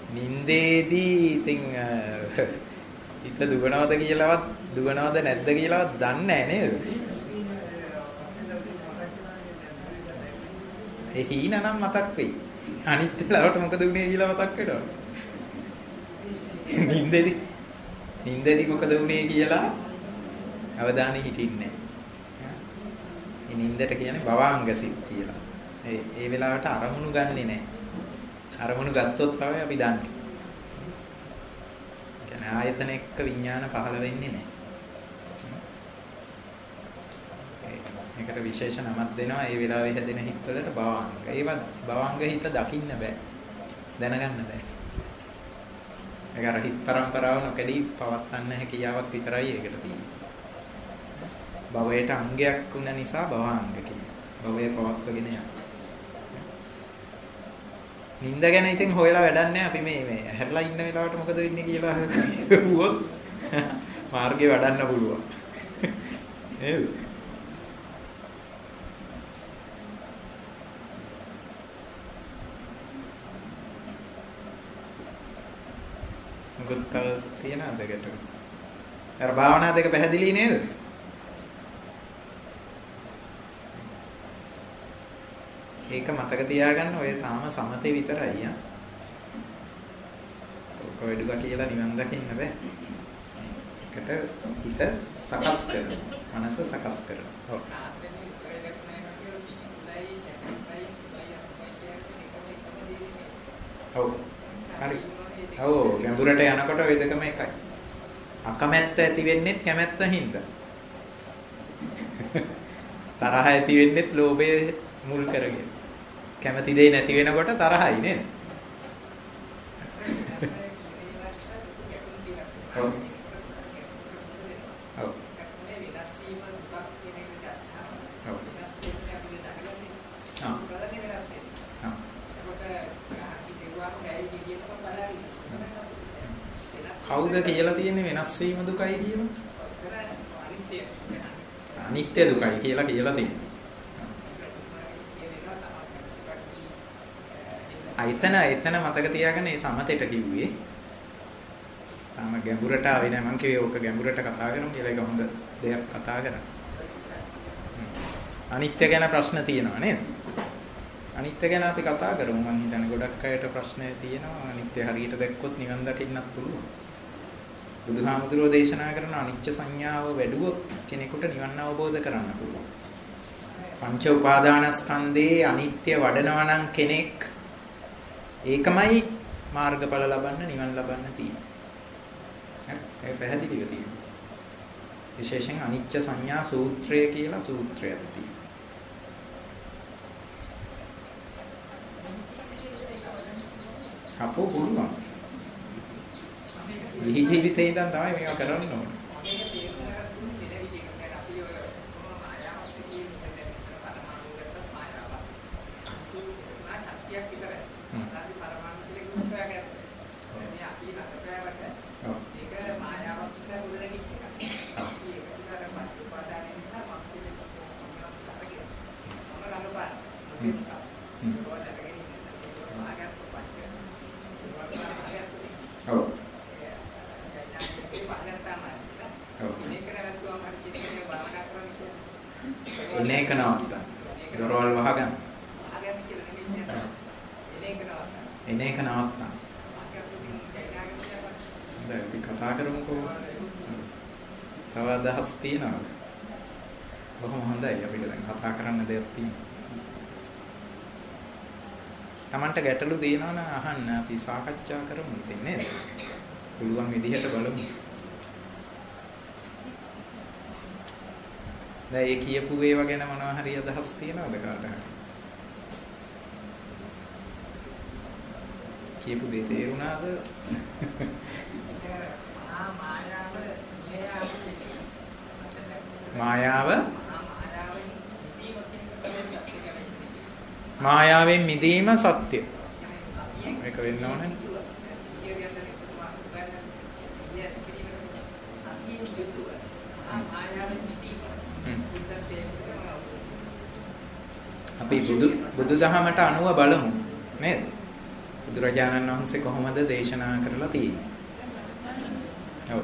නින්දේදී ඉතින් හිත දුවනවද කියලාවත් දුවනවද නැද්ද කියලාවත් දන්නේ නැහැ නේද? ඒ හීන නම් මතක් වෙයි. අනිත් වෙලාවට මොකද වුනේ කියලා මතක් වෙනවා. නින්දේදී මොකද වුනේ කියලා අවධානය හිටින්නේ නැහැ. මේ නින්දට කියන්නේ භවාංග සිත් කියලා. ඒ වෙලාවට අරමුණු ගන්නෙ නැහැ. අරමුණු ගත්තොත් තමයි අපි දන්නේ. කියන්නේ ආයතන එක්ක විඥාන පහළ වෙන්නේ නැහැ. මේකට විශේෂ නමක් දෙනවා. ඒ වෙලාවේ හැදෙන හිත් වලට භවාංග. ඒවත් භවාංග හිත දකින්න බෑ. දැනගන්න බෑ. ඒක අර හිත් පරම්පරාව නොකඩී පවත්වන්න හැකියාවක් විතරයි ඒකට තියෙන්නේ. භවයට අංගයක් වුණ නිසා භවාංග කියනවා. භවය පවත්වගෙන යනවා. නින්ද ගැන ඉතින් හොයලා වැඩක් නැහැ. අපි මේ ඇහැරලා ඉන්න වෙලාවට මොකද වෙන්නේ කියලා හුවොත් මාර්ගේ වඩන්න පුළුවන්. නේද? මොකක්ද තියෙනවද දෙකට? අර භාවනා දෙක පැහැදිලි නේද? ඒක මතක තියාගන්න. ඔය තාම සමතේ විතරයි ආ. ඔක වැඩුවා කියලා නිවන් දකින්න බෑ. ඒකට හිත සකස් කරනවා. මනස සකස් කරනවා. ඔව්. ඔව්. හරි. ඔව් ගැඹුරට යනකොට ওই දෙකම එකයි. අකමැත්ත ඇති වෙන්නේත් කැමැත්ත හින්දා. තරහ ඇති වෙන්නේත් ලෝභය මුල් කරගෙන. කැමැති දෙයක් නැති වෙනකොට තරහයි නේද? ඔව්. ඔව්. කවුද කියලා තියෙන්නේ වෙනස් වීම දුකයි කියලා? අනිත්‍ය දුකයි කියලා තියෙන්නේ. එතන මතක තියාගන්න මේ සමතේට කිව්වේ. තාම ගැඹුරට ආවේ නැහැ. මම කිව්වේ ඕක ගැඹුරට කතා කරමු කියලා. ඒක හොඳ දෙයක් කතා කරා. අනිත්‍ය ගැන ප්‍රශ්න තියෙනවා නේද? අනිත්‍ය ගැන අපි කතා කරමු. මම හිතන්නේ ගොඩක් අයට ප්‍රශ්න තියෙනවා. අනිත්‍ය හරියට දැක්කොත් නිවන් දකින්නත් පුළුවන්. බුදුහාමුදුරුවෝ දේශනා කරන අනිච්ච සංඥාව වැඩුවොත් කෙනෙකුට නිවන් අවබෝධ කරගන්න පුළුවන්. පංච උපාදානස්කන්ධේ අනිත්‍ය වඩනවා නම් කෙනෙක් ඒකමයි මාර්ගඵල ලබන්න නිවන් ලබන්න තියෙන්නේ. හරි? ඒක පැහැදිලිව තියෙනවා. විශේෂයෙන් අනිච්ච සංඥා සූත්‍රය කියලා සූත්‍රයක් තියෙනවා. අපෝ පුළුවන්. ගිහි ජීවිතේ ඉඳන් තමයි මේවා කරන්න ඕනේ. එනේක නවත්තා. දොරවල් වහගන්න. එනේක නවත්තා. දැන් අපි කතා කරමුකෝ. තව අදහස් තියෙනවද? බොහොම හොඳයි. අපිට දැන් කතා කරන්න දෙයක් තියෙනවා. Tamanට ගැටලු තියෙනවා නම් අහන්න. අපි සාකච්ඡා කරමු ඉතින් නේද? පුළුවන් විදිහට බලමු. දැන් ඒ කියපු ඒවා ගැන මොනවා හරි අදහස් තියෙනවද කාට හරි? කියපු දේ තේරුණාද? මායාවෙන් මිදීම සත්‍ය. මේක වෙන්න ඕනේ. අපි බුදුදහමට අනුව බලමු නේද? බුදුරජාණන් වහන්සේ කොහොමද දේශනා කරලා තියෙන්නේ? ඔව්.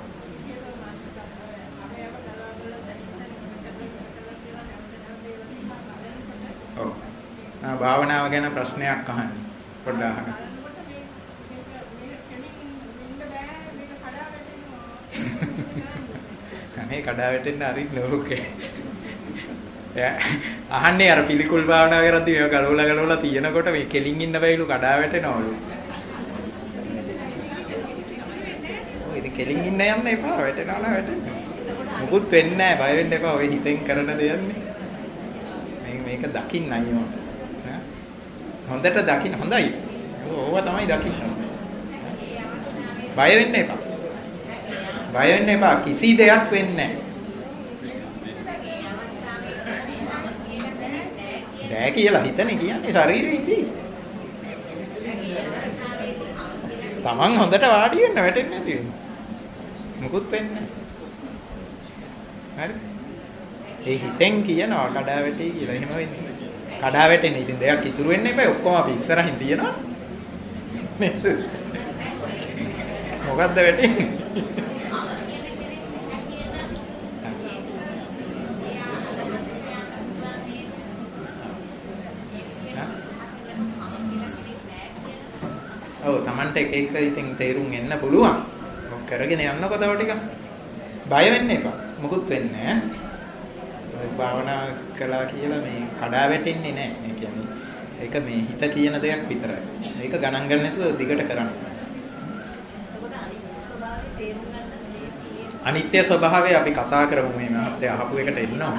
ඔව්. භාවනාව ගැන ප්‍රශ්නයක් අහන්නේ. පොඩ්ඩක් අහන්න. අනේ කඩා වැටෙන්න අරින්න ඕකේ. අහන්නේ අර පිළිකුල් භාවනා කරද්දී මේක ගලවලා තියෙනකොට මේ කෙලින් ඉන්න බැයිලු කඩා වැටෙනවලු. ඔය ඉතින් කෙලින් ඉන්න යන්න එපා වැටෙනවා නම් වැටෙන්න. මුකුත් වෙන්නේ නැහැ බය වෙන්න එපා. ඔය හිතෙන් කරන දෙයන්නේ. මේක දකින්නයි ඕන. හොඳට දකින්න හොඳයි. ඕවා තමයි දකින්න. බය වෙන්න එපා. බය වෙන්න එපා. කිසි දෙයක් වෙන්නේ නැහැ. බෑ කියලා හිතන්නේ කියන්නේ ශරීරේ ඉඳී. Taman හොඳට වාඩි වෙන්න වැටෙන්නේ නැති වෙන්නේ. මුකුත් වෙන්නේ නැහැ. හරි. ඒ හිතෙන් කියනවා කඩා වැටේ කියලා. එහෙම වෙන්නේ. කඩා වැටෙන්නේ. ඉතින් දෙයක් ඉතුරු වෙන්න එපා. ඔක්කොම අපි ඉස්සරහින් තියනවා. නේද? මොකද්ද වැටෙන්නේ? ඔව් Tamanට එක එක ඉතින් තේරුම් එන්න පුළුවන්. ඔක් කරගෙන යන්නකො තව ටික. බය වෙන්න එපා. මුකුත් වෙන්නේ නැහැ. භාවනා කළා කියලා මේ කඩා වැටෙන්නේ නැහැ. ඒ කියන්නේ ඒක මේ හිත කියන දෙයක් විතරයි. ඒක ගණන් ගන්න නැතුව දිගට කරන්න. අනිත්‍ය ස්වභාවය අපි කතා කරමු මේ මහත්ය අහපු එකට එන්න ඕන.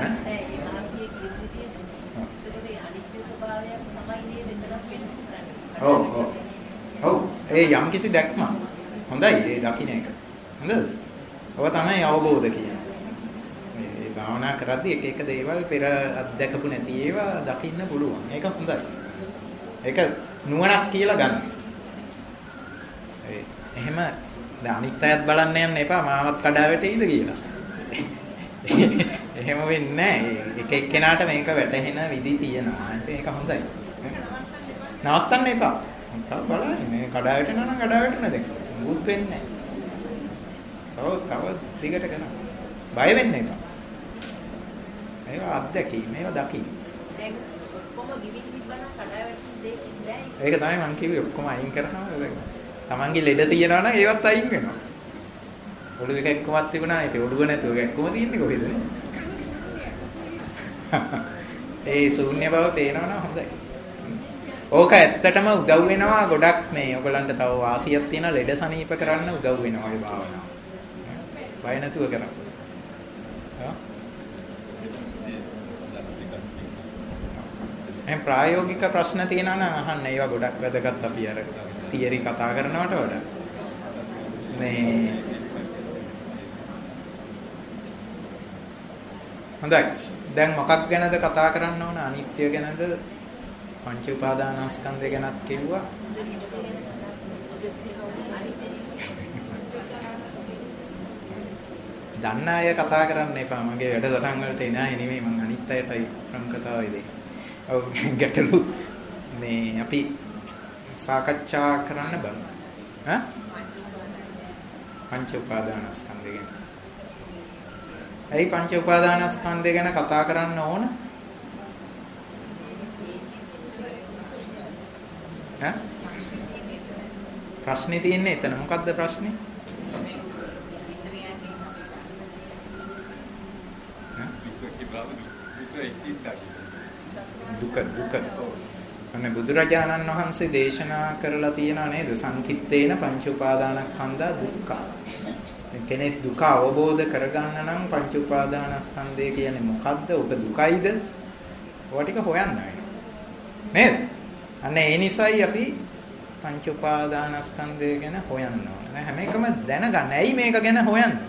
ඔව් ඔව්. ඔව් ඒ යම් කිසි දැක්ම හොඳයි ඒ දකින්න එක. හොඳද? ඔය තමයි අවබෝධ කියන්නේ. මේ භාවනා කරද්දී එක එක දේවල් පෙර අත්දැකපු නැති ඒවා දකින්න පුළුවන්. ඒක හොඳයි. ඒක නුවණක් කියලා ගන්න. එහෙම දැන් අනිත් අයත් බලන්න යන්න එපා මාවත් කඩා වැටෙයිද කියලා. එහෙම වෙන්නේ නැහැ. එක එක්කෙනාට මේක වැටහෙන විදි තියෙනවා. ඒක හොඳයි. නවත්තන්න එපා. තව බලන්න මේ කඩා වැටෙනවා නම් කඩා වැටෙන දෙක. මුකුත් වෙන්නේ නැහැ. තව දිගට කරනවා. බය වෙන්න එපා. මේවා අත්දැකීම් මේවා දකින්න. දැන් ඔක්කොම ගිවින් තිබ්බනම් කඩා වැටෙන දෙයක් නැහැ. ඒක තමයි මම කිව්වේ ඔක්කොම අයින් කරනවා. තමන්ගේ ලෙඩ තියනවා නම් ඒවත් අයින් වෙනවා. ඔළුව එක එක්කමත් තිබුණා. ඒක ඔළුව නැතුව එක එක්කම තියෙන්නේ කොහෙද නේ? ඒ ශූන්‍ය බව පේනවා නම් හොඳයි. ඕක ඇත්තටම උදව් වෙනවා ගොඩක් මේ ඔයගලන්ට තව වාසියක් තියෙන ලෙඩ සනීප කරන්න උදව් වෙනවා ඒ භාවනාව. බය නැතුව කරන්න. එහෙනම් ප්‍රායෝගික ප්‍රශ්න තියෙනවා නම් අහන්න ඒවා ගොඩක් වැදගත් අපි අර තියරි කතා කරනවට වඩා. මේ හොඳයි. දැන් මොකක් ගැනද කතා කරන්න ඕන? අනිත්‍ය ගැනද? පංච උපාදානස්කන්ධය ගැනත් කිව්වා. දන්න අය කතා කරන්න එපා. මගේ වැඩසටහන් වලට එන අය නෙමෙයි මං අනිත් අයටයි ප්‍රමුඛතාවය දෙන්නේ. ඔව් ගැටලු මේ අපි සාකච්ඡා කරන්න බලමු. ඈ? පංච උපාදානස්කන්ධය ගැන. ඇයි පංච උපාදානස්කන්ධය ගැන කතා කරන්න ඕන? ඈ? ප්‍රශ්නේ තියෙන්නේ එතන. මොකද්ද ප්‍රශ්නේ? දුක අනේ බුදුරජාණන් වහන්සේ දේශනා කරලා තියෙනා නේද සංකිට්ඨේන පංච උපාදානස්කන්ධා දුක්ඛ. කෙනෙක් දුක අවබෝධ කරගන්න නම් පංච උපාදානස්කන්ධය කියන්නේ මොකද්ද? ඔබ දුකයිද? ඔය ටික හොයන්න නේද? අනේ ඒ නිසායි අපි පංච උපාදානස්කන්ධය ගැන හොයන්න ඕන. හැම එකම දැනගන්න. ඇයි මේක ගැන හොයන්නේ?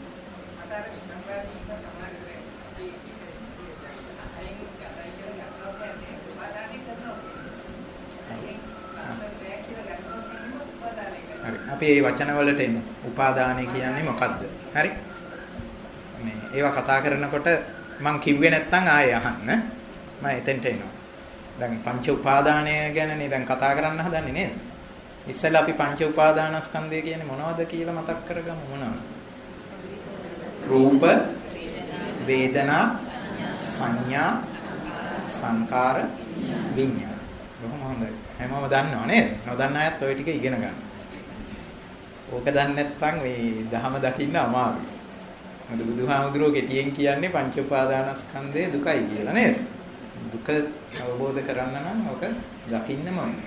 අපි මේ වචන වලට එමු. උපාදානය කියන්නේ මොකද්ද? හරි? මේ ඒවා කතා කරනකොට මම කිව්වේ නැත්නම් ආයෙ අහන්න. මම එතෙන්ට එනවා. දැන් පංච උපාදානය ගැනනේ දැන් කතා කරන්න හදන්නේ නේද? ඉස්සෙල්ලා අපි පංච උපාදානස්කන්ධය කියන්නේ මොනවද කියලා මතක් කරගමු. මොනවද? රූප, වේදනා, සංඥා, සංකාර, විඤ්ඤාණ. බොහොම හොඳයි. හැමෝම දන්නව නේද? නොදන්න අයත් ওই ටික ඉගෙන ගන්න. ඕක දන්නේ නැත්නම් මේ ධහම දකින්න අමාරුයි. මොකද බුදුහාමුදුරුවෝ කෙටියෙන් කියන්නේ පංච උපාදානස්කන්ධය දුකයි කියලා නේද? දුක අවබෝධ කරගන්න නම් ඕක දකින්නම ඕනේ.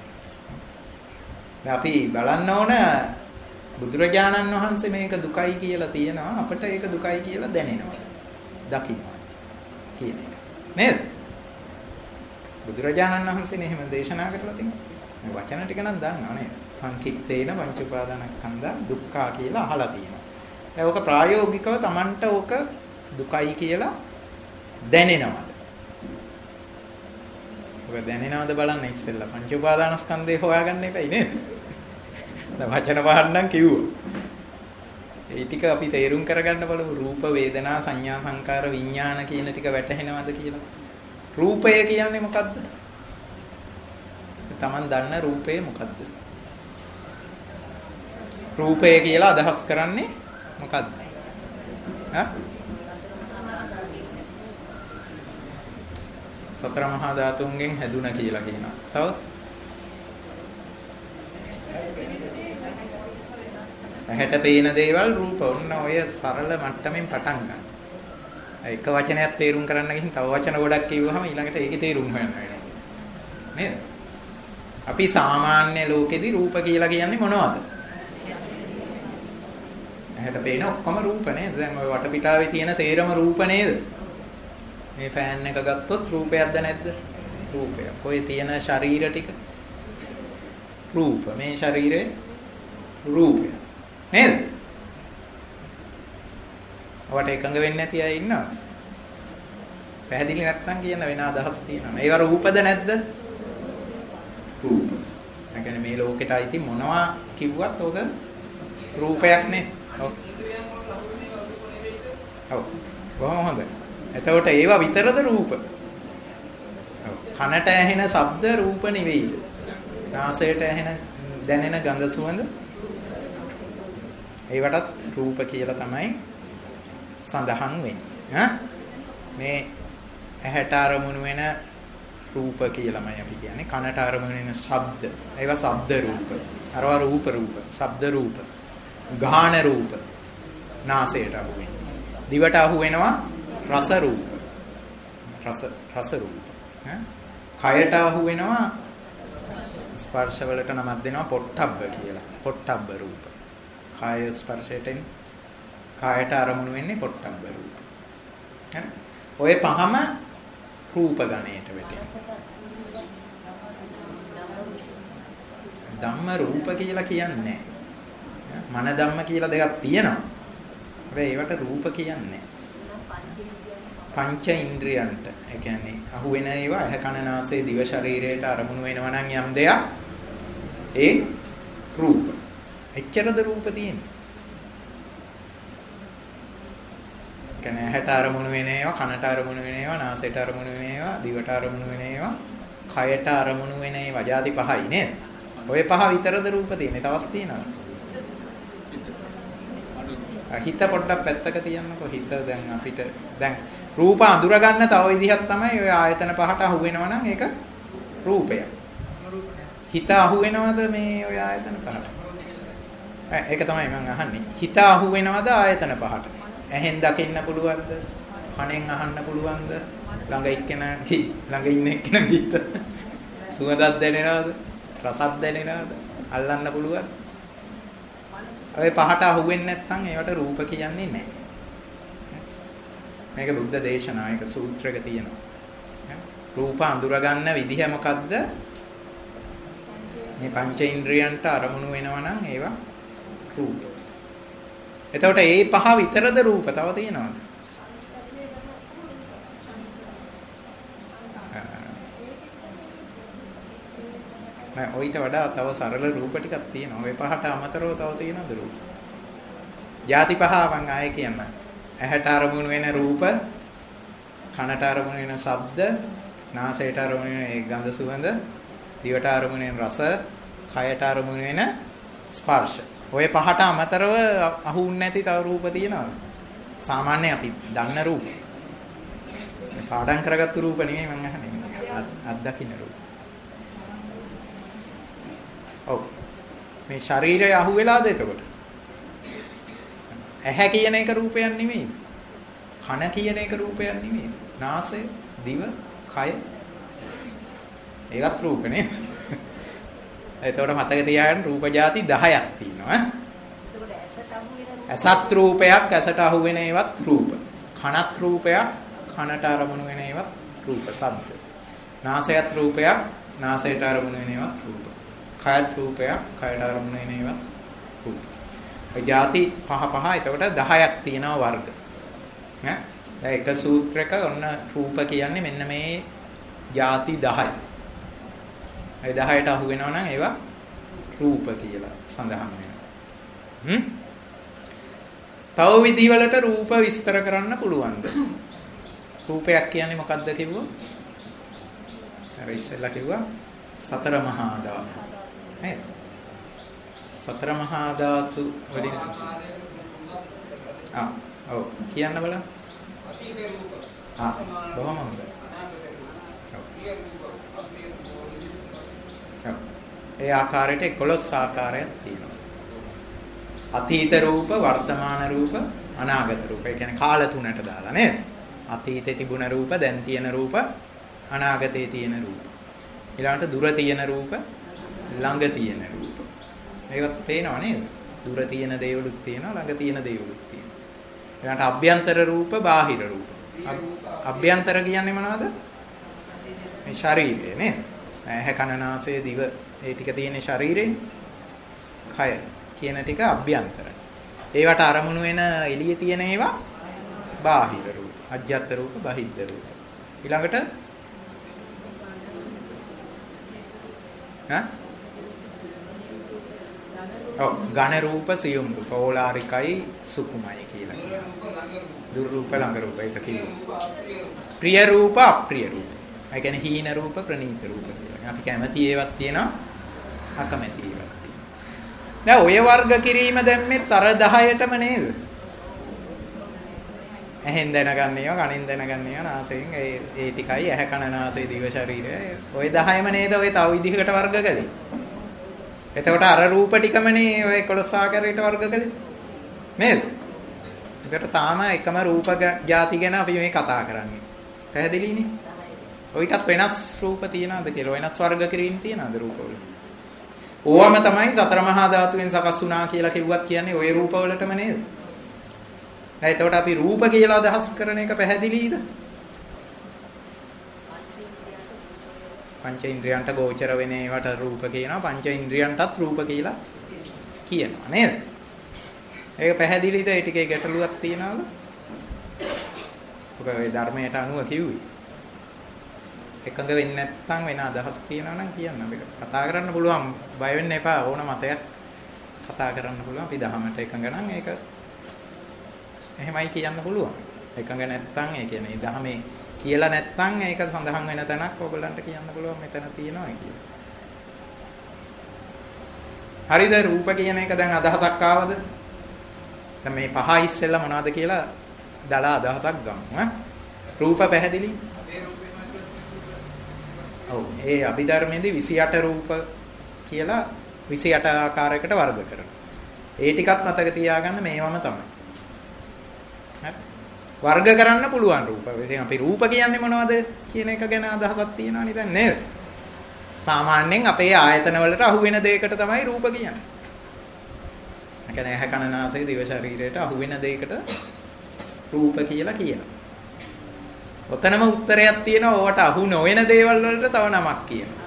අපි බලන්න ඕන බුදුරජාණන් වහන්සේ මේක දුකයි කියලා තියෙනවා අපිට ඒක දුකයි කියලා දැනෙනවා. දකින්නවා කියන එක. නේද? බුදුරජාණන් වහන්සේනේ එහෙම දේශනා කරලා තියෙන්නේ. මේ වචන ටික නම් දන්නවා නේද? සංකිට්ඨේන පංච උපාදානස්කන්ධ දුක්ඛා කියලා අහලා තියෙනවා. දැන් ඕක ප්‍රායෝගිකව Tamanට ඕක දුකයි කියලා දැනෙනවා. ඔක දැනෙනවද බලන්න ඉස්සෙල්ලා පංච උපාදානස්කන්ධේ හොයාගන්න එපයි නේද? දැන් වචන වහන්නම් කිව්වා. ඒ ටික අපි තේරුම් කරගන්න බලමු. රූප, වේදනා, සංඥා, සංකාර, විඥාන කියන ටික වැටහෙනවද කියලා. රූපය කියන්නේ මොකද්ද? Taman දන්න රූපය මොකද්ද? රූපය කියලා අදහස් කරන්නේ මොකද්ද? සතර මහා ධාතුන්ගෙන් හැදුනා කියලා කියනවා. තව ඇහැට පේන දේවල් රූප. ඔන්න ඔය සරල මට්ටමින් පටන් ගන්න. එක වචනයක් තේරුම් කරන්න ගිහින් තව වචන ගොඩක් කිව්වහම ඊළඟට ඒකේ තේරුම් හොයන්න වෙනවා. නේද? අපි සාමාන්‍ය ලෝකෙදී රූප කියලා කියන්නේ මොනවද? ඇහැට පේන ඔක්කොම රූප නේද? දැන් ඔය වටපිටාවේ තියෙන සේරම රූප නේද? මේ ෆෑන් එක ගත්තොත් රූපයක්ද නැද්ද? රූපයක්. ඔය තියෙන ශරීර ටික රූප. මේ ශරීරේ රූපය. නේද? ඔයාට එකඟ වෙන්නේ නැති අය ඉන්නවද? පැහැදිලි නැත්නම් කියන වෙන අදහස් තියෙනවා. ඒවා රූපද නැද්ද? රූප. ඒ කියන්නේ මේ ලෝකෙට අයිති මොනවා කිව්වත් ඕක රූපයක් නේ. ඔව්. ඔව්. කොහොම හොඳයි. එතකොට ඒවා විතරද රූප? ඔව්. කනට ඇහෙන ශබ්ද රූප නෙවෙයිද? නාසයට ඇහෙන දැනෙන ගඳ සුවඳ ඒවටත් රූප කියලා තමයි සඳහන් වෙන්නේ. මේ ඇහැට අරමුණු වෙන රූප කියලාමයි අපි කියන්නේ. කනට අරමුණු වෙන ශබ්ද. ඒවා ශබ්ද රූප. අරවා රූප රූප, ශබ්ද රූප, ගාහන රූප. නාසයට අහු වෙනවා. දිවට අහු වෙනවා රස රූප. රස රූප. කයට අහු වෙනවා ස්පර්ශ වලට නමක් දෙනවා පොට්ටබ්බ කියලා. පොට්ටබ්බ රූප. කාය ස්පර්ශයෙන් කායට අරමුණු වෙන්නේ පොට්ටබ්බ රූප. හරි. ඔය පහම රූප ගණයට වැටෙනවා. ධම්ම රූප කියලා කියන්නේ මන ධම්ම කියලා දෙකක් තියෙනවා. හැබැයි ඒවට රූප කියන්නේ පංච ඉන්ද්‍රියන්ට. ඒ කියන්නේ අහුවෙන ඒවා ඇහ කන නාසය දිව ශරීරයට අරමුණු වෙනවා නම් යම් දෙයක් ඒ රූප. එච්චරද රූප තියෙන්නේ. කියන්නේ ඇහැට අරමුණු වෙන ඒවා, කනට අරමුණු වෙන ඒවා, නාසයට අරමුණු වෙන ඒවා, දිවට අරමුණු වෙන ඒවා, කයට අරමුණු වෙන ඒවා ಜಾති පහයි නේද? ඔය පහ විතරද රූප තියෙන්නේ. තවත් තියෙනවද? හිත පොඩ්ඩක් පැත්තක තියන්නකො. හිත දැන් අපිට දැන් රූප අඳුර ගන්න තව විදිහක් තමයි ඔය ආයතන පහට අහු වෙනවා නම් ඒක රූපයක්. හිත අහු වෙනවද මේ ඔය ආයතන පහට? ඒක තමයි මම අහන්නේ. හිත අහු වෙනවද ආයතන පහට? ඇහෙන් දකින්න පුළුවන්ද? කනෙන් අහන්න පුළුවන්ද? ළඟ ඉන්න එක්කෙනා හිත සුවඳක් දැනෙනවද? රසක් දැනෙනවද? අල්ලන්න පුළුවන්ද? ඔය පහට අහු වෙන්නේ නැත්නම් ඒවට රූප කියන්නේ නැහැ. මේක බුද්ධ දේශනා එක සූත්‍රයක තියෙනවා. රූප අඳුර ගන්න විදිහ මොකද්ද? මේ පංච ඉන්ද්‍රියන්ට අරමුණු වෙනවා නම් ඒවා රූප. එතකොට මේ පහ විතරද රූප? තව තියෙනවද? නෑ ඔయిత වඩා තව සරල රූප ටිකක් තියෙනවා. ওই පහට අමතරව තව තියෙනවද රූප? ಜಾති පහ මම ආයේ කියන්න. ඇහැට අරමුණු වෙන රූප, කනට අරමුණු වෙන ශබ්ද, නාසයට අරමුණු වෙන ඒ ගඳ සුවඳ, දිවට අරමුණු වෙන රස, කයට අරමුණු වෙන ස්පර්ශ. ඔය පහට අමතරව අහුන්නේ නැති තව රූප තියෙනවා. සාමාන්‍ය අපි දන්න රූප. මේ පාඩම් කරගත්තු රූප නෙමෙයි මම අහන්නේ. අත්දකින්න රූප. ඔව්. මේ ශරීරය අහුවෙලාද එතකොට? ඇහැ කියන එක රූපයක් නෙමෙයි. කන කියන එක රූපයක් නෙමෙයි. නාසය, දිව, කය ඒවත් රූප නේ. එතකොට මතක තියාගන්න රූප ಜಾති 10ක් තියෙනවා. ඇසත් රූපයක් ඇසට අහු වෙන ඒවත් රූප. කනත් රූපයක් කනට අරමුණු වෙන ඒවත් රූප ශබ්ද. නාසයත් රූපයක් නාසයට අරමුණු වෙන ඒවත් රූප. කයත් රූපයක් කයට අරමුණු වෙන ඒවත් රූප. ඒ ಜಾති පහ එතකොට 10ක් තියෙනවා වර්ග. ඈ දැන් එක සූත්‍රයක ඔන්න රූප කියන්නේ මෙන්න මේ ಜಾති 10යි. ඒ 10ට අහු වෙනවා නම් ඒවා රූප කියලා සඳහන් වෙනවා. තව විදිහවලට රූප විස්තර කරන්න පුළුවන්ද? රූපයක් කියන්නේ මොකක්ද කිව්වොත්? අර ඉස්සෙල්ලා කිව්වා සතර මහා ධාතු. නේද? සතර මහා ධාතු වලින් ඔව් කියන්න බලන්න. අතීත රූප. බොහොම හොඳයි. ඒ ආකාරයට 11 ආකාරයක් තියෙනවා. අතීත රූප, වර්තමාන රූප, අනාගත රූප. ඒ කියන්නේ කාල තුනට දාලා නේද? අතීතේ තිබුණ රූප, දැන් තියෙන රූප, අනාගතේ තියෙන රූප. ඊළඟට දුර තියෙන රූප, ළඟ තියෙන රූප. ඒවත් පේනව නේද? දුර තියෙන දේවලුත් තියෙනවා, ළඟ තියෙන දේවලුත් තියෙනවා. ඊළඟට අභ්‍යන්තර රූප, බාහිර රූප. අභ්‍යන්තර කියන්නේ මොනවද? මේ ශරීරය නේද? ඇහැ කන නාසය දිව ඒ ටික තියෙන ශරීරේ කය කියන ටික අභ්‍යන්තර. ඒවට අරමුණු වෙන එළියේ තියෙන ඒවා බාහිර රූප. අජ්ජත් රූප, බහිද්ද රූප. ඊළඟට ඝන රූප, සියුම් රූප, ඕලාරිකයි, සුකුමයි කියලා කියනවා. දුර් රූප, ළඟ රූප ඒක කියනවා. ප්‍රිය රූප, අප්‍රිය රූප. ඒ කියන්නේ හීන රූප, ප්‍රනීත රූප කියලා. අපි කැමති ඒවත් තියෙනවා, අකමැති ඒවත් තියෙනවා. දැන් ඔය වර්ග කිරීම දැම්මෙත් අර 10ටම නේද? ඇහෙන් දැනගන්න ඒවා, කනෙන් දැනගන්න ඒවා, නාසයෙන් ඒ ටිකයි ඇහැ කන නාසය දිව ශරීරය. ඔය 10ම නේද ඔය තව විදිහකට වර්ග කළේ. එතකොට අර රූප ටිකමනේ ඔය 11 ආකාරයට වර්ග කළේ. නේද? ඒකට තාම එකම රූප ಜಾති ගැන අපි මේ කතා කරන්නේ. පැහැදිලිනේ? ඔයිටත් වෙනස් රූප තියනවාද කියලා වෙනස් වර්ග කිරීම තියනවාද රූපවල? ඕවම තමයි සතර මහා ධාතුවෙන් සකස් වුණා කියලා කිව්වත් කියන්නේ ওই රූපවලටම නේද? දැන් එතකොට අපි රූප කියලා අදහස් කරන එක පැහැදිලිද? පංච ඉන්ද්‍රියන්ට ගෝචර වෙන ඒවට රූප කියනවා, පංච ඉන්ද්‍රියන්ටත් රූප කියලා කියනවා නේද? ඒක පැහැදිලිද? ඒ ටිකේ ගැටලුවක් තියනවද? ඔක ඔය ධර්මයට අනුව කිව්වේ. එකඟ වෙන්නේ නැත්නම් වෙන අදහස් තියෙනවා නම් කියන්න අපිට කතා කරන්න පුළුවන්. බය වෙන්න එපා. ඕන මතයක් කතා කරන්න පුළුවන්. අපි දහමට එකඟ නම් ඒක එහෙමයි කියන්න පුළුවන්. එකඟ නැත්නම් ඒ කියන්නේ දහමේ කියලා නැත්නම් ඒක සඳහන් වෙන තැනක් ඕගොල්ලන්ට කියන්න පුළුවන් මෙතන තියෙනවා කියලා. හරිද? රූප කියන එක දැන් අදහසක් ආවද? දැන් මේ පහ ඉස්සෙල්ලා මොනවද කියලා දලා අදහසක් ගමු. රූප පැහැදිලි? ඔව් ඒ අභිධර්මයේදී 28 රූප කියලා 28 ආකාරයකට වර්ග කරනවා. ඒ ටිකත් මතක තියාගන්න මේවම තමයි. හරි. වර්ග කරන්න පුළුවන් රූප. ඉතින් අපි රූප කියන්නේ මොනවද කියන එක ගැන අදහසක් තියෙනවනේ දැන් නේද? සාමාන්‍යයෙන් අපේ ආයතන වලට අහු වෙන දෙයකට තමයි රූප කියන්නේ. ඒ කියන්නේ ඇහැ කන නාසය දිව ශරීරයට අහු වෙන දෙයකට රූප කියලා කියනවා. ඔතනම උත්තරයක් තියෙනවා. ඕවට අහු නොවන දේවල් වලට තව නමක් කියනවා.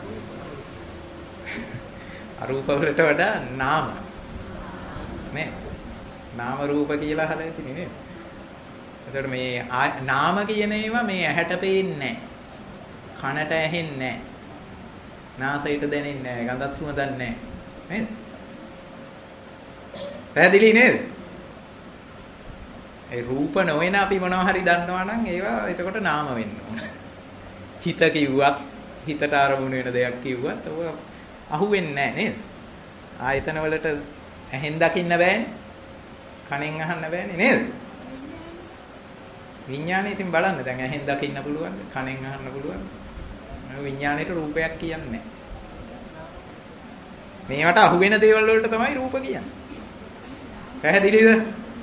අරූප වලට වඩා නාම. නේ? නාම රූප කියලා හදලා ඉතිනේ නේද? එතකොට මේ නාම කියන ඒවා මේ ඇහැට පේන්නේ නැහැ. කනට ඇහෙන්නේ නැහැ. නාසයට දැනෙන්නේ නැහැ. ගඳත් සුවඳක් නැහැ. නේද? පැහැදිලි නේද? ඒ රූප නොවන අපි මොනවා හරි දන්නවා නම් ඒවා එතකොට නාම වෙන්න ඕන. හිත කිව්වත් හිතට ආරමුණු වෙන දෙයක් කිව්වත් ඔය අහුවෙන්නේ නැහැ නේද? ආයතන වලට ඇහෙන් දකින්න බෑනේ. කනෙන් අහන්න බෑනේ නේද? විඥානේ ඉතින් බලන්න දැන් ඇහෙන් දකින්න පුළුවන්, කනෙන් අහන්න පුළුවන්. විඥාණයට රූපයක් කියන්නේ නැහැ. මේවට අහු වෙන දේවල් වලට තමයි රූප කියන්නේ. පැහැදිලිද?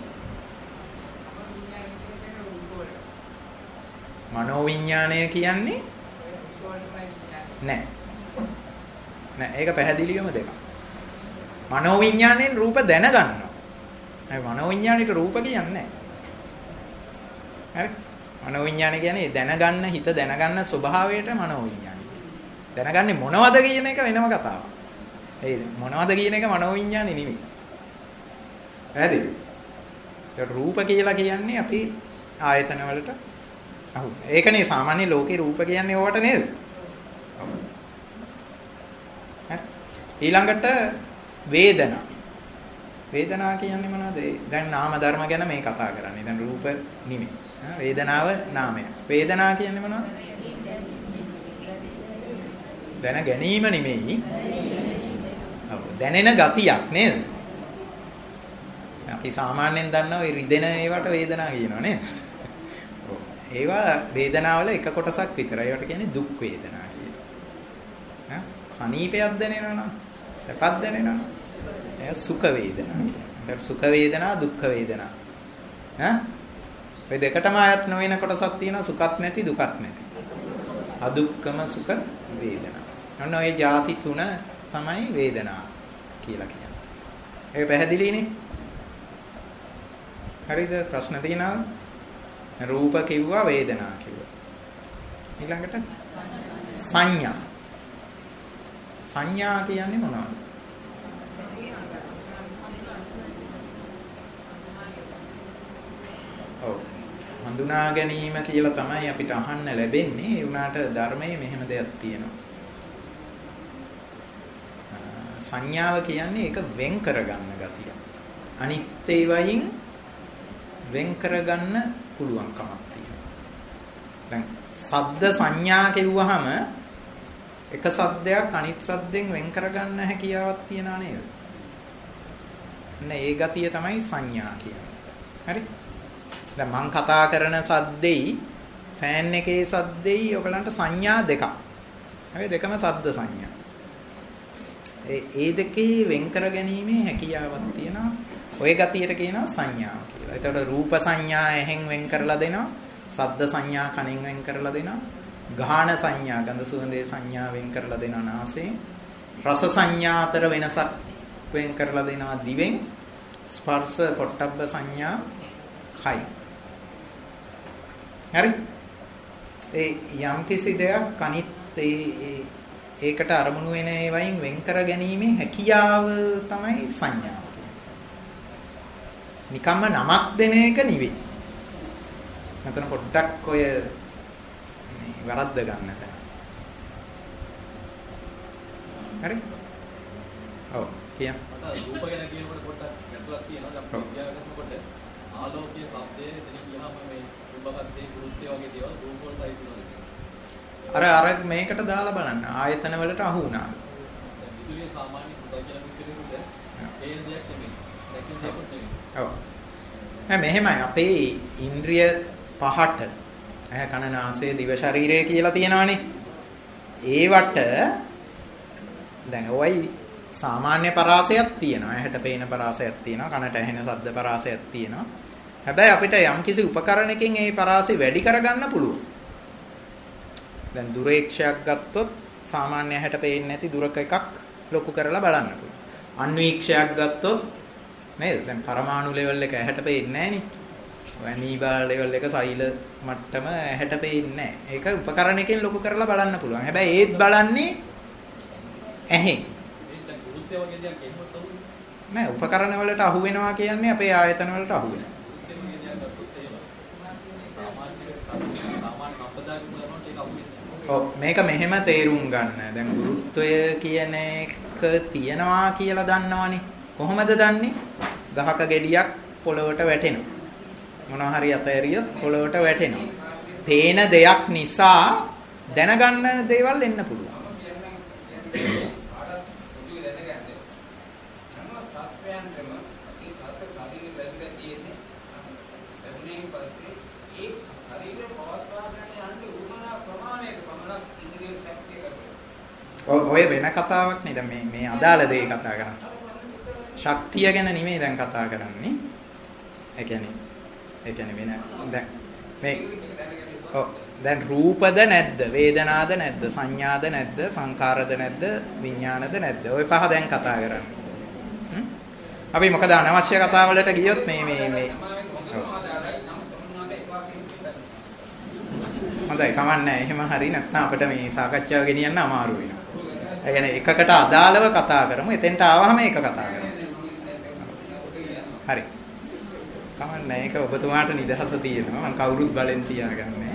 මනෝවිඥාණය කියන්නේ නෑ. නෑ ඒක පැහැදිලිවම දෙකක්. මනෝවිඥාණයෙන් රූප දැනගන්නවා. ඒ මනෝවිඥාණයට රූප කියන්නේ නෑ. හරි? මනෝවිඥාණය කියන්නේ දැනගන්න හිත දැනගන්න ස්වභාවයට මනෝවිඥාණය. දැනගන්නේ මොනවද කියන එක වෙනම කතාවක්. ඒ මොනවද කියන එක මනෝවිඥාණය නෙවෙයි. පැහැදිලිද? ඒ රූප කියලා කියන්නේ අපි ආයතන වලට අහු. ඒකනේ සාමාන්‍ය ලෝකේ රූප කියන්නේ ඕවට නේද? ඊළඟට වේදනා. වේදනා කියන්නේ මොනවද? දැන් නාම ධර්ම ගැන මේ කතා කරන්නේ. දැන් රූප නෙමෙයි. වේදනාව නාමයක්. වේදනා කියන්නේ මොනවද? දැන ගැනීම නෙමෙයි. ඔව් දැනෙන ගතියක් නේද? අපි සාමාන්‍යයෙන් දන්නවා ඒ රිදෙන ඒවට වේදනා කියනවා නේද? ඔව් ඒවා වේදනාවල එක කොටසක් විතරයි. ඒවට කියන්නේ දුක් වේදනා කියලා. සනීපයක් දැනෙනවා නම් සැපක් දැනෙනවා නම් ඒ සුඛ වේදනා කියනවා. සුඛ වේදනා දුක්ඛ වේදනා. ඔය දෙකටම ආයත් නොවන කොටසක් තියෙනවා සුඛත් නැති දුකත් නැති. අදුක්කම සුඛ වේදනා. අන්න ඔය ಜಾති තුන තමයි වේදනා කියලා කියන්නේ. ඒක පැහැදිලිනේ? හරිද? ප්‍රශ්න තියෙනවද? රූප කිව්වා වේදනා කිව්වා. ඊළඟට සංඥා. සංඥා කියන්නේ මොනවද? ඔව්. හඳුනා ගැනීම කියලා තමයි අපිට අහන්න ලැබෙන්නේ. ඒ වුණාට ධර්මයේ මෙහෙම දෙයක් තියෙනවා. සංඥාව කියන්නේ ඒක වෙන් කරගන්න ගතිය. අනිත් ඒවායින් වෙන් කරගන්න පුළුවන්කමක් තියෙනවා. දැන් සද්ද සංඥා කියුවහම එක සද්දයක් අනිත් සද්දෙන් වෙන් කරගන්න හැකියාවක් තියනා නේද? අන්න ඒ ගතිය තමයි සංඥා කියන්නේ. හරි? දැන් මං කතා කරන සද්දෙයි ෆෑන් එකේ සද්දෙයි ඔයගලන්ට සංඥා දෙකක්. හැබැයි දෙකම සද්ද සංඥා. ඒ දෙකේ වෙන් කර ගැනීමේ හැකියාවක් තියෙනවා. ඔය ගතියට කියනවා සංඥාව කියලා. එතකොට රූප සංඥා ඇහෙන් වෙන් කරලා දෙනවා. සද්ද සංඥා කනෙන් වෙන් කරලා දෙනවා. ගාහන සංඥා ගන්ධ සුවඳේ සංඥා වෙන් කරලා දෙනවා නාසයෙන්. රස සංඥා අතර වෙනසක් වෙන් කරලා දෙනවා දිවෙන්. ස්පර්ශ පොට්ටබ්බ සංඥා කයි. හරි? ඒ යම් කිසි දෙයක් අනිත් ඒකට අරමුණු වෙන ඒවායින් වෙන් කර ගැනීමේ හැකියාව තමයි සංඥාව. නිකම්ම නමක් දෙන එක නෙවෙයි. මෙතන පොඩ්ඩක් ඔය වරද්ද ගන්න තැන. හරි? ඔව් කියන්න. මට රූප ගැන කියනකොට පොඩ්ඩක් ගැටලුවක් තියෙනවා. අපි විද්‍යාව කරනකොට ආලෝකයේ ශබ්දයේ එතනින් ගියාම මේ රූපකත්වයේ කෘත්‍ය වගේ දේවල් රූප වලට අයිතිනවා. අර මේකට දාලා බලන්න. ආයතන වලට අහු වුණා. විදුලිය සාමාන්‍ය පුතග්ජන මිත්‍රයෙකුට ඒ දෙයක් නෙමෙයි. දැකින් දෙයක් නෙමෙයි. ඔව්. මෙහෙමයි අපේ ඉන්ද්‍රිය පහට ඇහ කන නාසය දිව ශරීරය කියලා තියෙනවානේ. ඒවට දැන් ඔයයි සාමාන්‍ය පරාසයක් තියෙනවා. ඇහැට පේන පරාසයක් තියෙනවා. කනට ඇහෙන ශබ්ද පරාසයක් තියෙනවා. හැබැයි අපිට යම්කිසි උපකරණයකින් ඒ පරාසය වැඩි කරගන්න පුළුවන්. දැන් දුරේක්ෂයක් ගත්තොත් සාමාන්‍ය ඇහැට පේන්නේ නැති දුරක එකක් ලොකු කරලා බලන්න පුළුවන්. අන්වීක්ෂයක් ගත්තොත් නේද? දැන් පරමාණු ලෙවල් එක ඇහැට පේන්නේ නැහනේ. වැනීබා ලෙවල් එක සෛල මට්ටම ඇහැට පේන්නේ නැහැ. ඒක උපකරණයකින් ලොකු කරලා බලන්න පුළුවන්. හැබැයි ඒත් බලන්නේ ඇහෙන්. නෑ උපකරණ වලට අහු වෙනවා කියන්නේ අපේ ආයතන වලට අහු වෙනවා. ඔව් මේක මෙහෙම තේරුම් ගන්න. දැන් ගුරුත්වය කියන එක තියනවා කියලා දන්නවනේ. කොහොමද දන්නේ? ගහක ගෙඩියක් පොළවට වැටෙනවා. මොනවා හරි අතෑරියොත් පොළවට වැටෙනවා. පේන දෙයක් නිසා දැනගන්න දේවල් එන්න පුළුවන්. පස්සේ ඒ ශරීරය පවත්වා ගන්න යන්නේ උමනා ප්‍රමාණයට පමණක් ඉන්ද්‍රිය ශක්තිය කරනවා. ඔය වෙන කතාවක් නේද මේ අදාළ දේ කතා කරන්නේ. ශක්තිය ගැන නෙමෙයි දැන් කතා කරන්නේ. ඒ කියන්නේ වෙන දැන් මේ දැන් රූපද නැද්ද? වේදනාද නැද්ද? සංඥාද නැද්ද? සංකාරද නැද්ද? විඥානද නැද්ද? ඔය පහ දැන් කතා කරන්නේ. අපි මොකද අනවශ්‍ය කතා වලට ගියොත් මේ හොඳයි කමන්නේ. එහෙම හරි නැත්නම් අපිට මේ සාකච්ඡාව ගෙනියන්න අමාරු වෙනවා. ඒ කියන්නේ එකකට අදාළව කතා කරමු. එතෙන්ට ආවහම ඒක කතා කරමු. හරි. කමන්නේ. ඒක ඔබතුමාට නිදහස තියෙනවා. මම කවුරුත් බලෙන් තියාගන්නේ.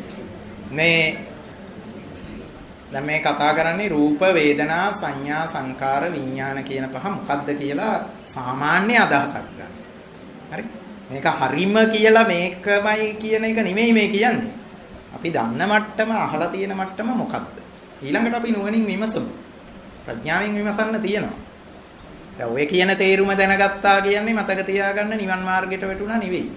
දැන් මේ කතා කරන්නේ රූප වේදනා සංඥා සංකාර විඥාන කියන පහ මොකක්ද කියලා සාමාන්‍ය අදහසක් ගන්න. හරි? මේක හරිම කියලා මේකමයි කියන එක නෙමෙයි මේ කියන්නේ. අපි දන්න මට්ටම අහලා තියෙන මට්ටම මොකක්ද? ඊළඟට අපි නුවණින් විමසමු. ප්‍රඥාවෙන් විමසන්න තියෙනවා. දැන් ඔය කියන තේරුම දැනගත්තා කියන්නේ මතක තියාගන්න නිවන් මාර්ගයට වැටුණා නෙවෙයි.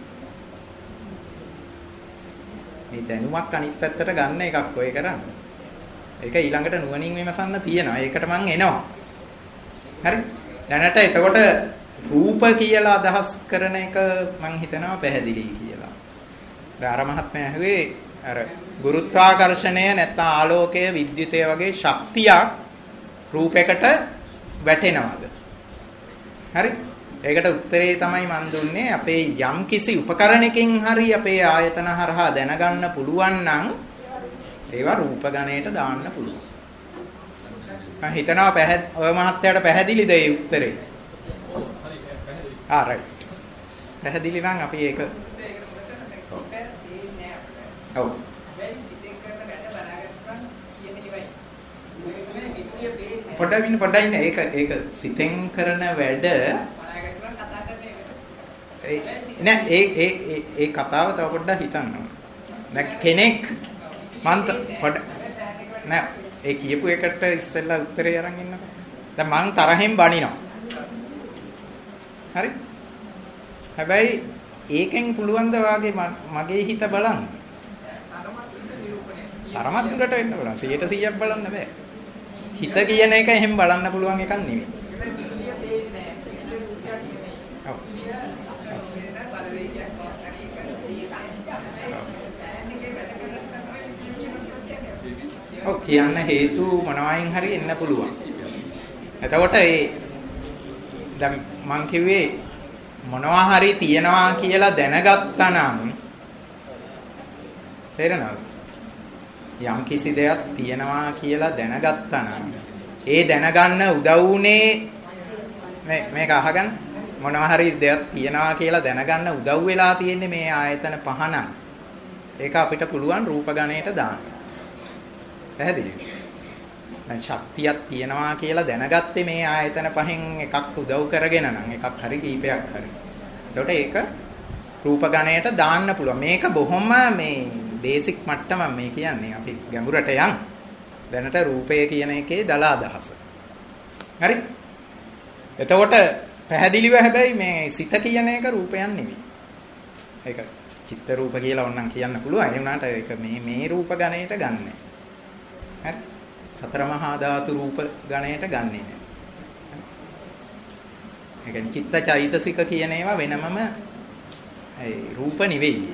මේ දැනුමක් අනිත් පැත්තට ගන්න එකක් ඔය කරන්නේ. ඒක ඊළඟට නුවණින් විමසන්න තියෙනවා. ඒකට මං එනවා. හරි? දැනට එතකොට රූප කියලා අදහස් කරන එක මං හිතනවා පැහැදිලි කියලා. දැන් අර මහත්මයා ඇහුවේ අර ගුරුත්වාකර්ෂණය නැත්නම් ආලෝකය විද්‍යුතය වගේ ශක්තියක් රූපයකට වැටෙනවද? හරි? ඒකට උත්තරේ තමයි මන් දුන්නේ අපේ යම් කිසි උපකරණයකින් හරි අපේ ආයතන හරහා දැනගන්න පුළුවන් නම් ඒවා රූප ගණයට දාන්න පුළුවන්. මම හිතනවා ඔය මහත්තයාට පැහැදිලිද ඒ උත්තරේ? රයිට්. පැහැදිලි නම් අපි ඒක ඔව්. පොඩ්ඩක් ඒක සිතෙන් කරන වැඩ නෑ ඒ කතාව තව පොඩ්ඩක් හිතන්න. නෑ කෙනෙක් නෑ ඒ කියපු එකට ඉස්සෙල්ලා උත්තරේ අරන් ඉන්නකෝ. දැන් මං තරහෙන් බනිනවා. හරි? හැබැයි ඒකෙන් පුළුවන් ද වාගේ මගේ හිත බලන්න. තරමක් දුරට වෙන්න පුළුවන්. 100% බලන්න බෑ. හිත කියන එක එහෙම බලන්න පුළුවන් එකක් නෙමෙයි. ඔව් කියන්න හේතු මොනවායින් හරි එන්න පුළුවන්. එතකොට දැන් මං කිව්වේ මොනවා හරි තියනවා කියලා දැනගත්තා නම් තේරෙනවද? යම් කිසි දෙයක් තියනවා කියලා දැනගත්තා නම් ඒ දැනගන්න උදව් වුණේ මේක අහගන්න මොනවා හරි දෙයක් තියනවා කියලා දැනගන්න උදව් වෙලා තියෙන්නේ මේ ආයතන පහ නම් ඒක අපිට පුළුවන් රූප ගණයට දාන්න. පැහැදිලිද? දැන් ශක්තියක් තියනවා කියලා දැනගත්තේ මේ ආයතන පහෙන් එකක් උදව් කරගෙන නම් එකක් හරි කීපයක් හරි. එතකොට ඒක රූප ගණයට දාන්න පුළුවන්. මේක බොහොම මේ බේසික් මට්ටම මේ කියන්නේ අපි ගැඹුරට යන් දැනට රූපය කියන එකේ දල අදහස. හරි? එතකොට පැහැදිලිව හැබැයි මේ සිත කියන එක රූපයන් නෙවෙයි. ඒක චිත්ත රූප කියලා ඕනනම් කියන්න පුළුවන්. ඒ වුණාට ඒක මේ රූප ගණයට ගන්නෑ. හරි? සතර මහා ධාතු රූප ගණයට ගන්නෙ නෑ. ඒ කියන්නේ චිත්ත චෛතසික කියන ඒවා වෙනමම රූප නෙවෙයි.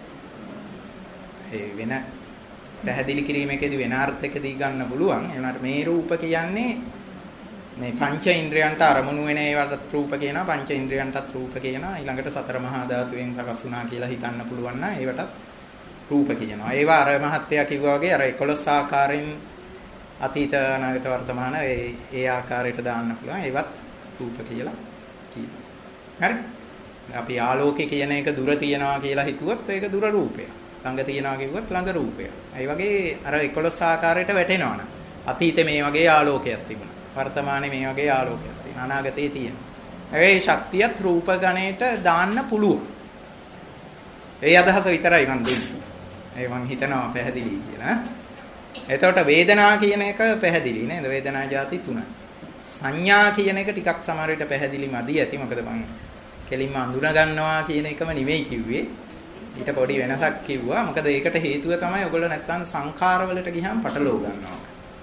ඒ වෙන පැහැදිලි කිරීමකදී වෙන අර්ථයකදී ගන්න පුළුවන්. ඒ වුණාට මේ රූප කියන්නේ මේ පංච ඉන්ද්‍රයන්ට අරමුණු වෙන ඒවට රූප කියනවා. පංච ඉන්ද්‍රයන්ටත් රූප කියනවා. ඊළඟට සතර මහා ධාතුවෙන් සකස් වුණා කියලා හිතන්න පුළුවන් නම් ඒවටත් රූප කියනවා. ඒවා අර මහත්ය කිව්වා වගේ අර 11 ආකාරයෙන් අතීත අනාගත වර්තමාන ඒ ආකාරයට දාන්න පුළුවන්. ඒවත් රූප කියලා කියනවා. හරි? අපි ආලෝකය කියන එක දුර තියනවා කියලා හිතුවොත් ඒක දුර රූපය. ළඟ තියනවා කිව්වොත් ළඟ රූපය. ඒ වගේ අර 11 ආකාරයට වැටෙනවනේ. අතීතේ මේ වගේ ආලෝකයක් තිබුණා. වර්තමානයේ මේ වගේ ආලෝකයක් තියෙනවා. අනාගතයේ තියෙනවා. ඒ ශක්තියත් රූප ගණයට දාන්න පුළුවන්. ඒ අදහස විතරයි මම දෙන්නේ. ඒ මම හිතනවා පැහැදිලි කියලා. එතකොට වේදනා කියන එක පැහැදිලි නේද? වේදනා જાති තුනයි. සංඥා කියන එක ටිකක් සමහර විට පැහැදිලි මදි ඇති. මොකද මම කෙලින්ම අඳුන ගන්නවා කියන එකම නෙවෙයි කිව්වේ. ඊට පොඩි වෙනසක් කිව්වා. මොකද ඒකට හේතුව තමයි ඔයගොල්ලෝ නැත්තම් සංඛාර වලට ගියාම පටලව ගන්නවා.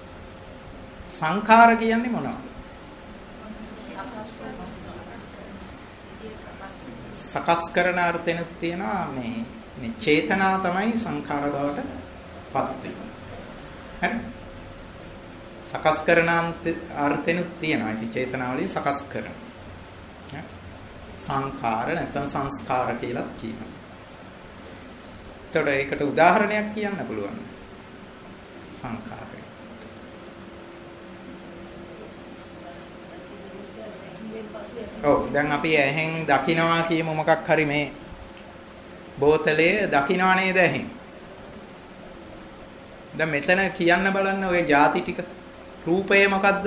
සංඛාර කියන්නේ මොනවද? සකස් කරන අර්ථෙනුත් තියෙනවා මේ චේතනා තමයි සංඛාර බවට පත් වෙන්නේ. හරි? සකස් කරන අර්ථෙනුත් තියෙනවා. ඉතින් චේතනාවලින් සකස් කරන. සංඛාර නැත්නම් සංස්කාර කියලා කියනවා. එතකොට ඒකට උදාහරණයක් කියන්න පුළුවන්. සංඛාරය. ඔව් දැන් අපි ඇහෙන් දකිනවා කියමු මොකක් හරි මේ බෝතලයේ දකිනවා නේද ඇහෙන්. දැන් මෙතන කියන්න බලන්න ඔය ಜಾති ටික. රූපය මොකද්ද?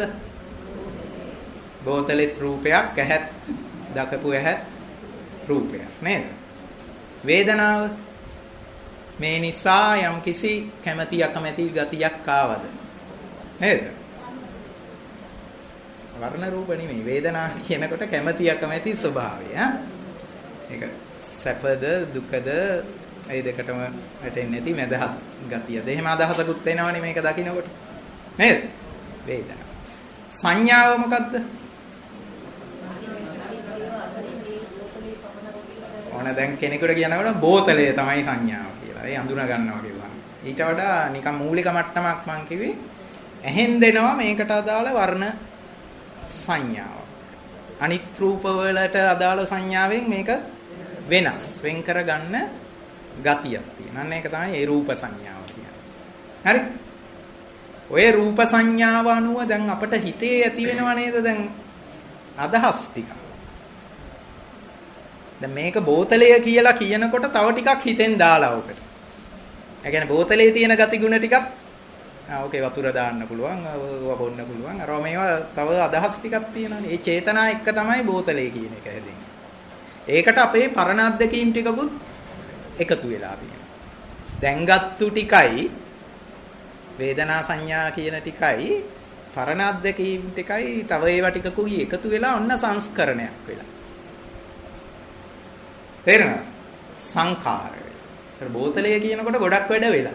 බෝතලෙත් රූපයක්, ඇහත් දකපු ඇහත් රූපයක් නේද? වේදනාව මේ නිසා යම්කිසි කැමැති අකමැති ගතියක් ආවද නේද? වර්ණ රූප නෙමෙයි වේදනා කියනකොට කැමැති අකමැති ස්වභාවය. ඒක සැපද දුකද ඒ දෙකටම වැටෙන්නේ නැති මදහත් ගතියද? එහෙම අදහසකුත් එනවනේ මේක දකින්නකොට නේද? වේදනා. සංඥාව මොකද්ද? ඕන දැන් කෙනෙකුට කියනකොට බෝතලය තමයි සංඥාව කියලා. ඒ අඳුන ගන්නවා කියනවා. ඊට වඩා නිකන් මූලික මට්ටමක් මං කිව්වේ ඇහෙන් දෙනවා මේකට අදාළ වර්ණ සංඥාව. අනිත් රූප වලට අදාළ සංඥාවෙන් මේක වෙනස් වෙන් කර ගන්න ගතියක් තියෙනවා. අන්න ඒක තමයි ඒ රූප සංඥාව කියන්නේ. හරි? ඔය රූප සංඥාව අනුව දැන් අපිට හිතේ ඇති වෙනව නේද දැන් අදහස් ටික. දැන් මේක බෝතලය කියලා කියනකොට තව ටිකක් හිතෙන් දාලා උකට. ඒ කියන්නේ බෝතලේ තියෙන ගති ගුණ ටිකක් ඕකේ වතුර දාන්න පුළුවන්, වහොන්න පුළුවන්. අර මේවා තව අදහස් ටිකක් තියෙනවානේ. ඒ චේතනා එක්ක තමයි බෝතලේ කියන එක හැදෙන්නේ. ඒකට අපේ පරණ අත්දැකීම් ටිකකුත් එකතු වෙලා තියෙනවා. දැන් ගත්තු ටිකයි වේදනා සංඥා කියන ටිකයි පරණ අත්දැකීම් ටිකයි තව ඒවා ටිකකුයි එකතු වෙලා ඔන්න සංස්කරණයක් වෙලා. තේරෙනවද? සංඛාර වෙලා. ඒතර බෝතලය කියනකොට ගොඩක් වැඩ වෙලා.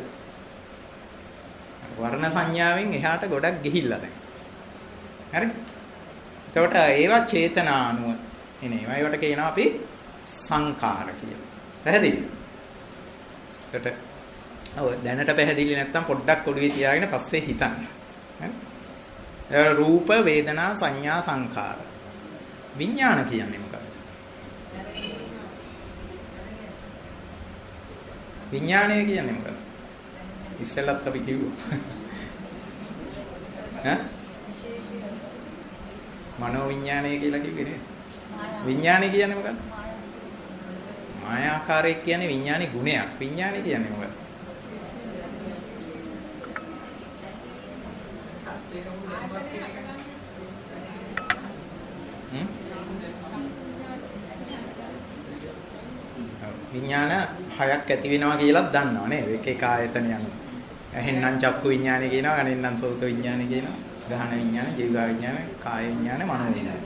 වර්ණ සංඥාවෙන් එහාට ගොඩක් ගිහිල්ලා දැන්. හරි? එතකොට ඒවා චේතනානුව එනේ. ඒවට කියනවා අපි සංඛාර කියලා. පැහැදිලිද? එතකොට ඔව් දැනට පැහැදිලි නැත්නම් පොඩ්ඩක් ඔළුවේ තියාගෙන පස්සේ හිතන්න. හරි? ඒ රූප වේදනා සංඥා සංඛාර. විඥාන කියන්නේ මොකක්ද? විඥානය කියන්නේ මොකක්ද? ඉස්සෙල්ලත් අපි කිව්වා. ඈ? මනෝ විඥානය කියලා කිව්වේ නේද? විඥානය කියන්නේ මොකක්ද? මායාකාරය කියන්නේ විඥානේ ගුණයක්. විඥානය කියන්නේ මොකක්ද? විඥාන හයක් ඇති වෙනවා කියලාත් දන්නවා නේද? එක එක ආයතන යනවා. ඇහෙන්නම් චක්කු විඥානය කියනවා, කනෙන්නම් සෝත විඥානය කියනවා, ගහන විඥාන, ජීවා විඥාන, කාය විඥාන, මනෝ විඥාන.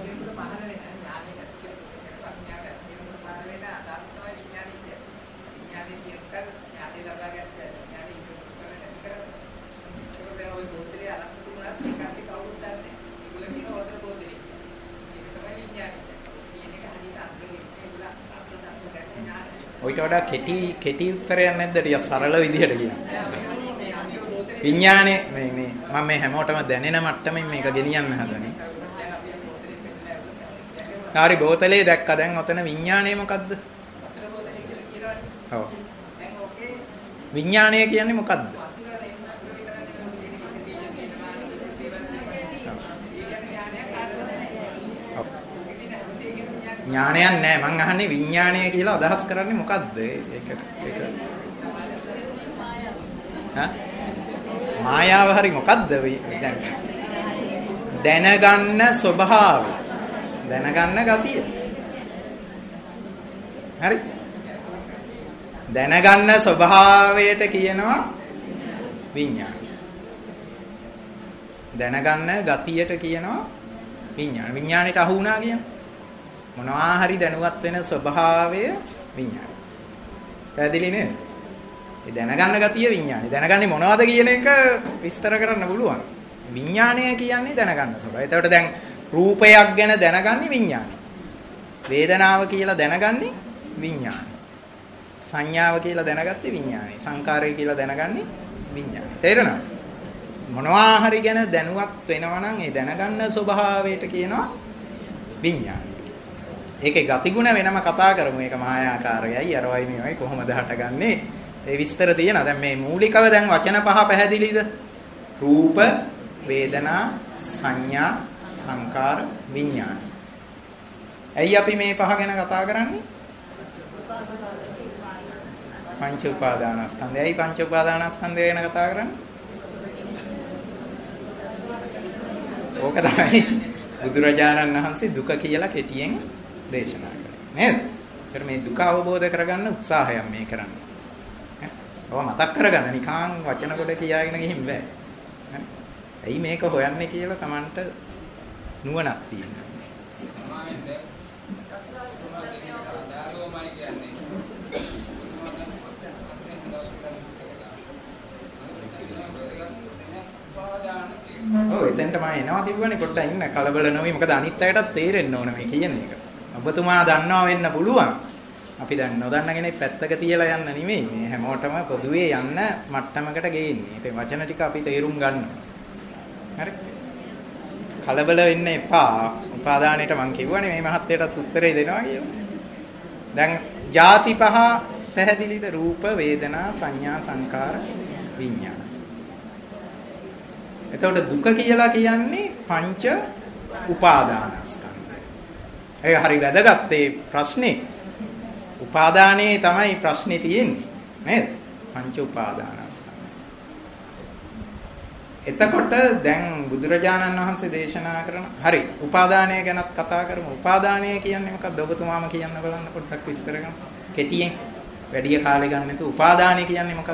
ඔයිට වඩා කෙටි උත්තරයක් නැද්ද? ටික සරල විදිහට කියන්න. විඥානේ මේ මම මේ හැමෝටම දැනෙන මට්ටමින් මේක ගෙනියන්න හදන්නේ. හරි බෝතලේ දැක්කා. දැන් ඔතන විඥානේ මොකද්ද? ඔව්. විඥානය කියන්නේ මොකද්ද? ඥානයක් නැහැ. මං අහන්නේ විඥානය කියලා අදහස් කරන්නේ මොකද්ද? ඒක මායාව හරි මොකද්ද? දැනගන්න ස්වභාවය. දැනගන්න ගතිය. හරි? දැනගන්න ස්වභාවයට කියනවා විඥාන. දැනගන්න ගතියට කියනවා විඥාන. විඥානෙට අහු වුණා කියන්නේ මොනවා හරි දැනුවත් වෙන ස්වභාවය විඥානය. පැහැදිලි නේද? ඒ දැනගන්න ගතිය විඥානය. දැනගන්නේ මොනවද කියන එක විස්තර කරන්න පුළුවන්. විඥානය කියන්නේ දැනගන්න ස්වභාවය. එතකොට දැන් රූපයක් ගැන දැනගන්නේ විඥානය. වේදනාව කියලා දැනගන්නේ විඥානය. සංඥාව කියලා දැනගත්තේ විඥානය. සංකාරය කියලා දැනගන්නේ විඥානය. තේරෙනවද? මොනවා හරි ගැන දැනුවත් වෙනවා නම් ඒ දැනගන්න ස්වභාවයට කියනවා විඥානය. ඒකේ ගතිගුණ වෙනම කතා කරමු. ඒක මායාකාරයයි අරවයි මේවයි කොහොමද හටගන්නේ? ඒ විස්තර තියෙනවා. දැන් මේ මූලිකව දැන් වචන පහ පැහැදිලිද? රූප, වේදනා, සංඥා, සංකාර, විඥාන. ඇයි අපි මේ පහ ගැන කතා කරන්නේ? පංච උපාදානස්කන්ධය. ඇයි පංච උපාදානස්කන්ධය ගැන කතා කරන්නේ? ඕක තමයි බුදුරජාණන් වහන්සේ දුක කියලා කෙටියෙන් දේශනා කළේ. නේද? ඒකට මේ දුක අවබෝධ කරගන්න උත්සාහයක් මේ කරන්නේ. ඔවා මතක් කරගන්න නිකන් වචන කොට කියාගෙන ගිහින් බෑ. ඇයි මේක හොයන්නේ කියලා Tamanට නුවණක් තියෙනවා. ඔව් එතෙන්ට මම එනවා තිබුණේ පොඩ්ඩක් ඉන්න කලබල නොවි. මොකද අනිත් අයටත් තේරෙන්න ඕන මේ කියන එක. ඔබතුමා දන්නවා වෙන්න පුළුවන්. අපි දැන් නොදන්න කෙනෙක් පැත්තක තියලා යන්න නෙමෙයි. මේ හැමෝටම පොදුවේ යන්න මට්ටමකට ගේන්නේ. ඒ වචන ටික අපි තේරුම් ගන්නවා. හරි? කලබල වෙන්න එපා. උපාදානයට මම කිව්වනේ මේ මහත්තයටත් උත්තරේ දෙනවා කියලා. දැන් ಜಾති පහ පැහැදිලිද? රූප, වේදනා, සංඥා, සංකාර, විඥාන. එතකොට දුක කියලා කියන්නේ පංච උපාදානස්කන්ධය. ඒ හරි වැදගත් ඒ ප්‍රශ්නේ. උපාදානයේ තමයි ප්‍රශ්නේ තියෙන්නේ. නේද? පංච උපාදානස්කන්ධය. එතකොට දැන් බුදුරජාණන් වහන්සේ දේශනා කරන හරි උපාදානය ගැනත් කතා කරමු. උපාදානය කියන්නේ මොකක්ද? ඔබතුමාම කියන්න බලන්න පොඩ්ඩක් විස්තර කරන්න. කෙටියෙන් වැඩි කාලෙ ගන්න නැතුව උපාදානය කියන්නේ මොකක්ද?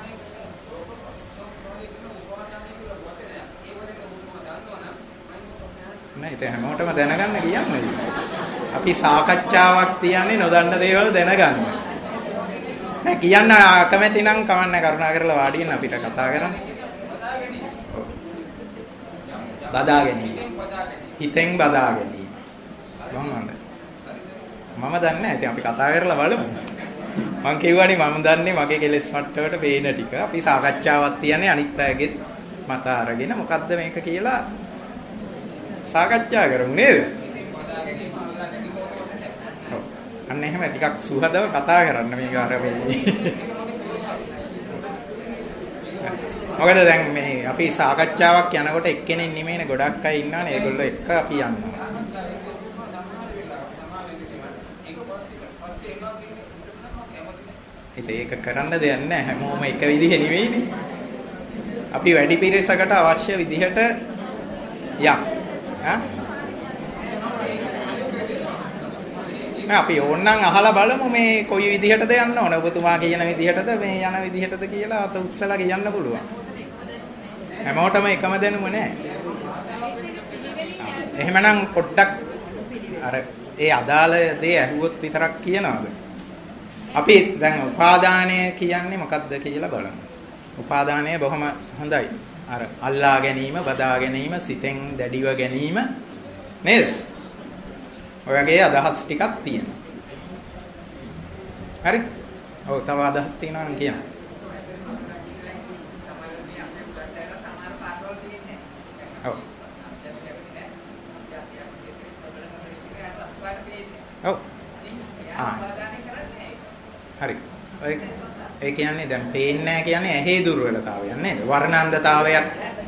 නෑ ඒක හැමෝටම දැනගන්න කියන්නේ. අපි සාකච්ඡාවක් තියන්නේ නොදන්න දේවල් දැනගන්න. නෑ කියන්න අකමැති නම් කමන්න කරුණා කරලා වාඩි වෙන්න අපිට කතා කරන්න. බදා ගැනීම. හිතෙන් බදා ගැනීම. කොහොමද? මම දන්නේ නැහැ. ඉතින් අපි කතා කරලා බලමු. මං කියවනේ මම දන්නේ මගේ කෙලෙස් මට්ටමට පේන ටික. අපි සාකච්ඡාවක් තියන්නේ අනිත් අයගෙත් මත අරගෙන මොකද්ද මේක කියලා සාකච්ඡා කරමු නේද? අන්න එහෙම ටිකක් සුහදව කතා කරන්න මේක අර මේ. මොකද දැන් මේ අපි සාකච්ඡාවක් යනකොට එක්කෙනෙක් නෙමෙයිනේ ගොඩක් අය ඉන්නවනේ. ඒගොල්ලෝ එක්ක අපි යනවා. ඒක කරන්න දෙයක් නැහැ. හැමෝම එක විදිහ නෙවෙයිනේ. අපි වැඩි පිරිසකට අවශ්‍ය විදිහට යම්. අපි ඕනනම් අහලා බලමු මේ කොයි විදිහටද යන්න ඕන. ඔබතුමා කියන විදිහටද මේ යන විදිහටද කියලා අත උස්සලා කියන්න පුළුවන්. හැමෝටම එකම දැනුම නැහැ. එහෙමනම් පොඩ්ඩක් අර ඒ අදාළ දේ ඇහුවොත් විතරක් කියනවාද? අපි දැන් උපාදානය කියන්නේ මොකක්ද කියලා බලමු. උපාදානය බොහොම හොඳයි. අර අල්ලා ගැනීම, බදා ගැනීම, සිතෙන් දැඩිව ගැනීම නේද? ඔය වගේ අදහස් ටිකක් තියෙනවා. හරි? ඔව් තව අදහස් තියෙනවා නම් කියන්න. ඔව්. ඔව්. හරි. ඒ කියන්නේ දැන් පේන්නේ නැහැ කියන්නේ ඇහි දුර්වලතාවයක් නේද? වර්ණාන්ධතාවයක්.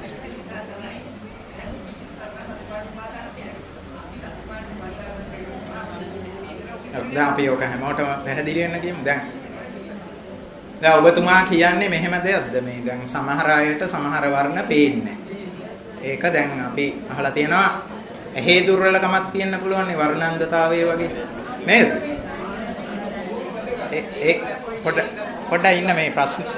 දැන් අපි ඔක හැමෝටම පැහැදිලි වෙන්න කියමු. දැන් ඔබතුමා කියන්නේ මෙහෙම දෙයක්ද මේ දැන් සමහර අයට සමහර වර්ණ පේන්නේ නැහැ. ඒක දැන් අපි අහලා තියෙනවා ඇහි දුර්වලකමක් තියෙන්න පුළුවන් නේ වර්ණාන්ධතාවය වගේ නේද? ඒ පොඩ්ඩක් ඉන්න මේ ප්‍රශ්නේ.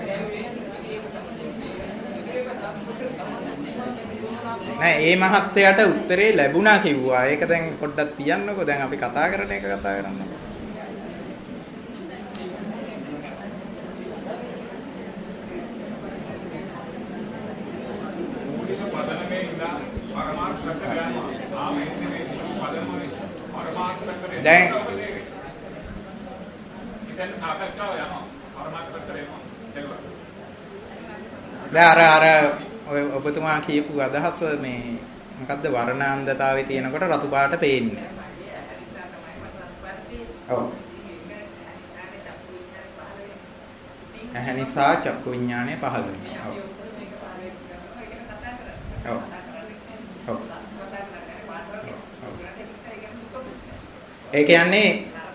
නෑ ඒ මහත්තයාට උත්තරේ ලැබුණා කිව්වා. ඒක දැන් පොඩ්ඩක් තියන්නකෝ. දැන් අපි කතා කරන එක කතා කරන්න. දැන් අර ඔය ඔබතුමා කියපු අදහස මේ මොකද්ද වර්ණාන්දතාවේ තියෙනකොට රතු පාට පේන්නේ. ඔව්. ඇහැ නිසා චක්කු විඥානය පහළ වෙනවා. ඔව්. ඔව්. ඒ කියන්නේ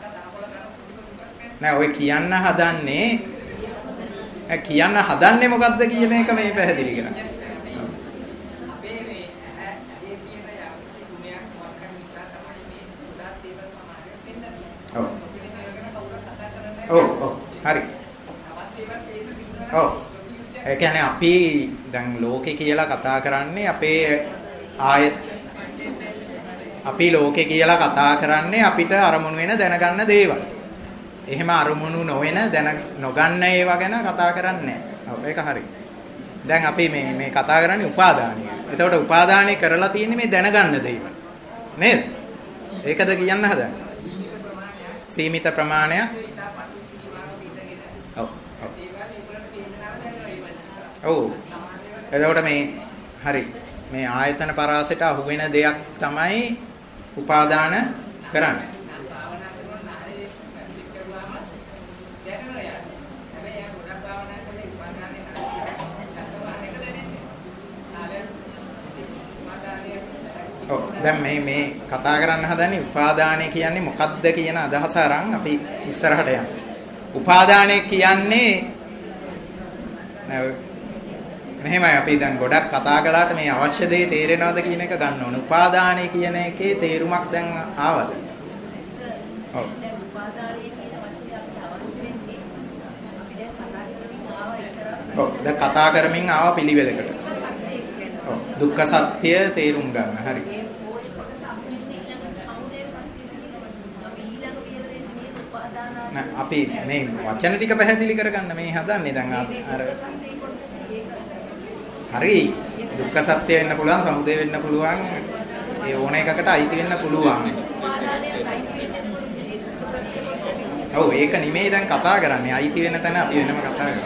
නෑ ඔය කියන්න හදන්නේ මොකද්ද කියන එක මේ පැහැදිලි කරන්නේ. ඔව් හරි. ඔව්. ඒ කියන්නේ අපි දැන් ලෝකේ කියලා කතා කරන්නේ අපි ලෝකේ කියලා කතා කරන්නේ අපිට අරමුණු වෙන දැනගන්න දේවල්. එහෙම අරමුණු නොවන නොගන්න ඒවා ගැන කතා කරන්නේ නැහැ. ඒක හරි. දැන් අපි මේ කතා කරන්නේ උපාදානය. එතකොට උපාදානය කරලා තියෙන්නේ මේ දැනගන්න දේවල්. නේද? ඒකද කියන්න හදන්නේ. සීමිත ප්‍රමාණයක්. ඔව්. එතකොට මේ හරි. මේ ආයතන පරාසයට අහු වෙන දෙයක් තමයි උපාදාන කරන්නේ. දැන් මේ කතා කරන්න හදන්නේ උපාදානය කියන්නේ මොකක්ද කියන අදහස අරන් අපි ඉස්සරහට යමු. උපාදානය කියන්නේ මෙහෙමයි අපි දැන් ගොඩක් කතා කළාට මේ අවශ්‍ය දේ තේරෙනවද කියන එක ගන්න ඕනේ. උපාදානය කියන එකේ තේරුමක් දැන් ආවද? ඔව්. දැන් උපාදානය කියන වචනේ අපිට අවශ්‍ය වෙන්නේ අපි දැන් කතා කරමින් ආවා ඒක. ඔව්. දැන් කතා කරමින් ආවා පිළිවෙලකට. ඔව්. දුක්ඛ සත්‍ය තේරුම් ගන්න. හරි. අපි මේ වචන ටික පැහැදිලි කරගන්න මේ හදන්නේ දැන් අර හරි දුක්ඛ සත්‍ය වෙන්න පුළුවන් සමුදය වෙන්න පුළුවන් ඒ ඕන එකකට අයිති වෙන්න පුළුවන්. ඔව් ඒක නෙමෙයි දැන් කතා කරන්නේ අයිති වෙන තැන අපි වෙනම කතා කරමු.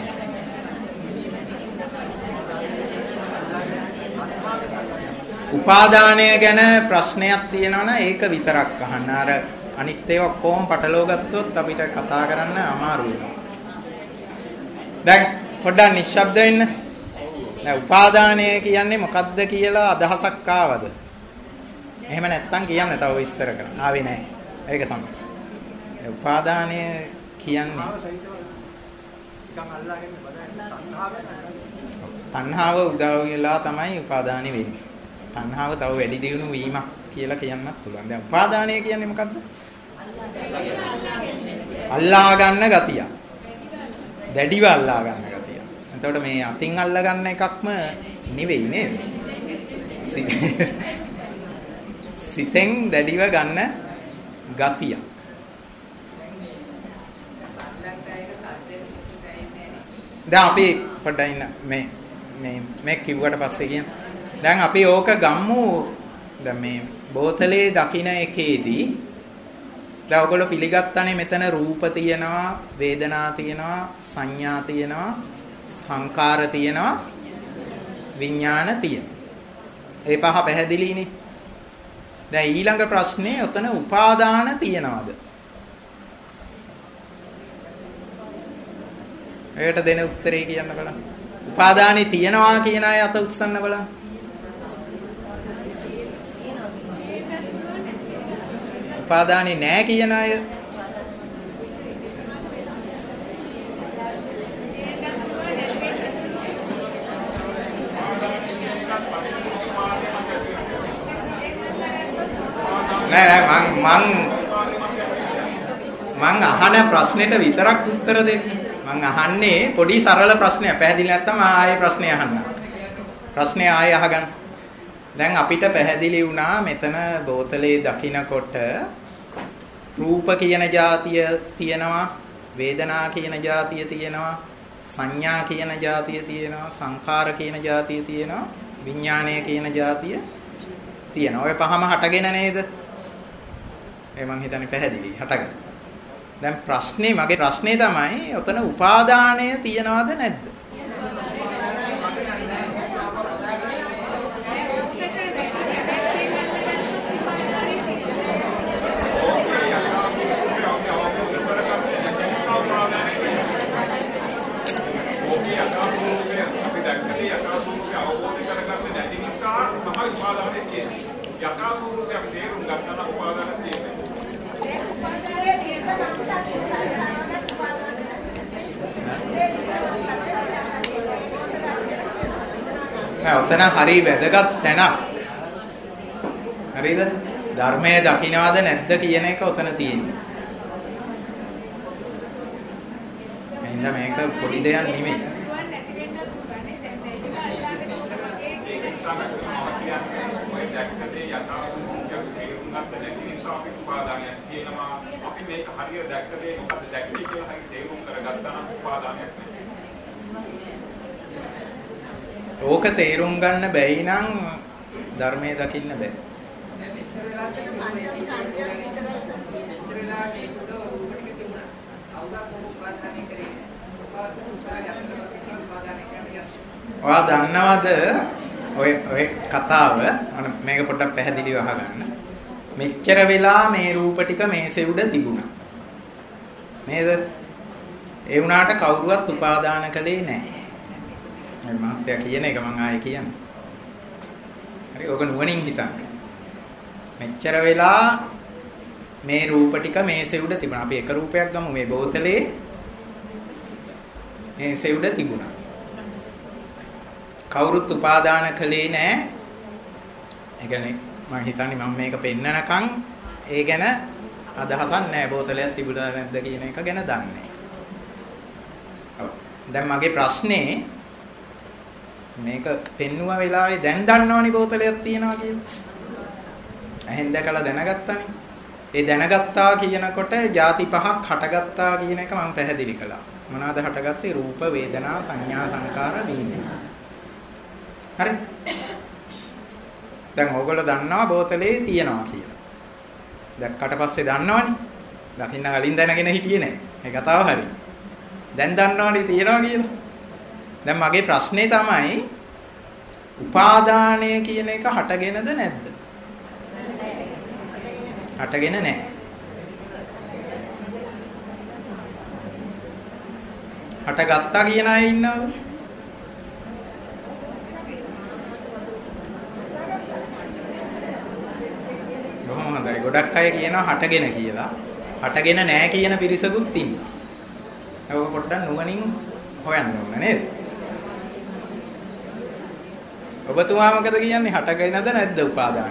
උපාදානය ගැන ප්‍රශ්නයක් තියෙනවා නම් ඒක විතරක් අහන්න. අර අනිත් ඒවා කොහොම පටලව ගත්තොත් අපිට කතා කරන්න අමාරු වෙනවා. දැන් පොඩ්ඩක් නිශ්ශබ්ද වෙන්න. දැන් උපාදානය කියන්නේ මොකක්ද කියලා අදහසක් ආවද? එහෙම නැත්තම් කියන්න තව විස්තර කරන්න. ආවේ නැහැ. ඒක තමයි. උපාදානය කියන්නේ තණ්හාව උදා වෙලා තමයි උපාදානෙ වෙන්නේ. තණ්හාව තව වැඩි දියුණු වීමක් කියලා කියන්නත් පුළුවන්. දැන් උපාදානය කියන්නේ මොකද්ද? අල්ලා ගන්න ගතිය. දැඩිව අල්ලා ගන්න ගතිය. එතකොට මේ අතින් අල්ලා ගන්න එකක්ම නෙවෙයි නේද? සිතෙන් දැඩිව ගන්න ගතියක්. දැන් අපි පොඩ්ඩක් ඉන්න මේ කිව්වට පස්සේ කියන දැන් අපි ඕක ගම්මු දැන් මේ බෝතලේ දකින්න එකේදී දැන් ඔයගොල්ලෝ පිළිගත්තානේ මෙතන රූප තියෙනවා වේදනා තියෙනවා සංඥා තියෙනවා සංකාර තියෙනවා විඥාන තියෙනවා ඒ පහ පැහැදිලිනේ දැන් ඊළඟ ප්‍රශ්නේ ඔතන උපාදාන තියනවාද ඒකට දෙන උත්තරේ කියන්න බලන්න උපාදානෙ තියනවා කියන අය අත උස්සන්න බලන්න උපාදානෙ නැහැ කියන අය නෑ මං අහන ප්‍රශ්නෙට විතරක් උත්තර දෙන්න මං අහන්නේ පොඩි සරල ප්‍රශ්නයක් පැහැදිලි නැත්නම් ආයෙ ප්‍රශ්නේ අහන්න ප්‍රශ්නේ ආයෙ අහගන්න දැන් අපිට පැහැදිලි වුණා මෙතන බෝතලේ දකින්නකොට රූප කියන જાතිය තියෙනවා වේදනා කියන જાතිය තියෙනවා සංඥා කියන જાතිය තියෙනවා සංකාර කියන જાතිය තියෙනවා විඥානය කියන જાතිය තියෙනවා ඔය පහම හටගෙන නේද ඒ මං හිතන්නේ පැහැදිලි හටගන්න. දැන් මගේ ප්‍රශ්නේ තමයි ඔතන උපාදානය තියනවද නැද්ද? ඔතන හරි වැදගත් තැනක්. හරිද? ධර්මයේ දකින්නවද නැද්ද කියන එක ඔතන තියෙන්නේ. එහෙනම් මේක පොඩි දෙයක් නෙමෙයි. ඕක තේරුම් ගන්න බැයි නම් ධර්මයේ දකින්න බෑ. ඔයා දන්නවද ඔය කතාව? මේක පොඩ්ඩක් පැහැදිලිව අහගන්න. මෙච්චර වෙලා මේ රූප ටික මේසෙ උඩ තිබුණා. නේද? ඒ වුණාට කවුරුවත් උපාදාන කළේ නැහැ. මහත්ය කියන එක මම ආයේ කියන්නේ. හරි ඔක නුවණින් හිතන්න. මෙච්චර වෙලා මේ රූප ටික මේසෙ උඩ තිබුණා. අපි එක රූපයක් ගමු මේ බෝතලේ මේසෙ උඩ තිබුණා. කවුරුත් උපාදාන කළේ නැහැ. ඒ කියන්නේ මම හිතන්නේ මම මේක පෙන්නනකම් ඒ ගැන අදහසක් නැහැ. බෝතලයක් තිබුණා නැද්ද කියන එක ගැන දන්නේ. ඔව්. දැන් මගේ ප්‍රශ්නේ මේක පෙන්නුව වෙලාවේ දැන් දන්නවනේ බෝතලයක් තියෙනවා කියලා. ඇහෙන් දැකලා දැනගත්තානේ. ඒ දැනගත්තා කියනකොට ಜಾති පහක් හටගත්තා කියන එක මම පැහැදිලි කළා. මොනවාද හටගත්තේ? රූප, වේදනා, සංඥා, සංකාර, විඤ්ඤාණ. හරි. දැන් ඕගොල්ලෝ දන්නවා බෝතලේ තියෙනවා කියලා. දැක්කට පස්සේ දන්නවනේ. දකින්න කලින් දැනගෙන හිටියේ නැහැ. ඒ කතාව හරි. දැන් දන්නවනේ තියෙනවා කියලා. දැන් මගේ ප්‍රශ්නේ තමයි උපාදානය කියන එක හටගෙනද නැද්ද? හටගෙන නැහැ. හටගත්තා කියන අය ඉන්නවද? බොහොම හොඳයි. ගොඩක් අය කියනවා හටගෙන කියලා. හටගෙන නැහැ කියන පිරිසකුත් ඉන්නවා. ඒක පොඩ්ඩක් නුවණින් හොයන්න ඕන නේද? ඔබතුමා මොකද කියන්නේ? හටගෙනද නැද්ද උපාදානය?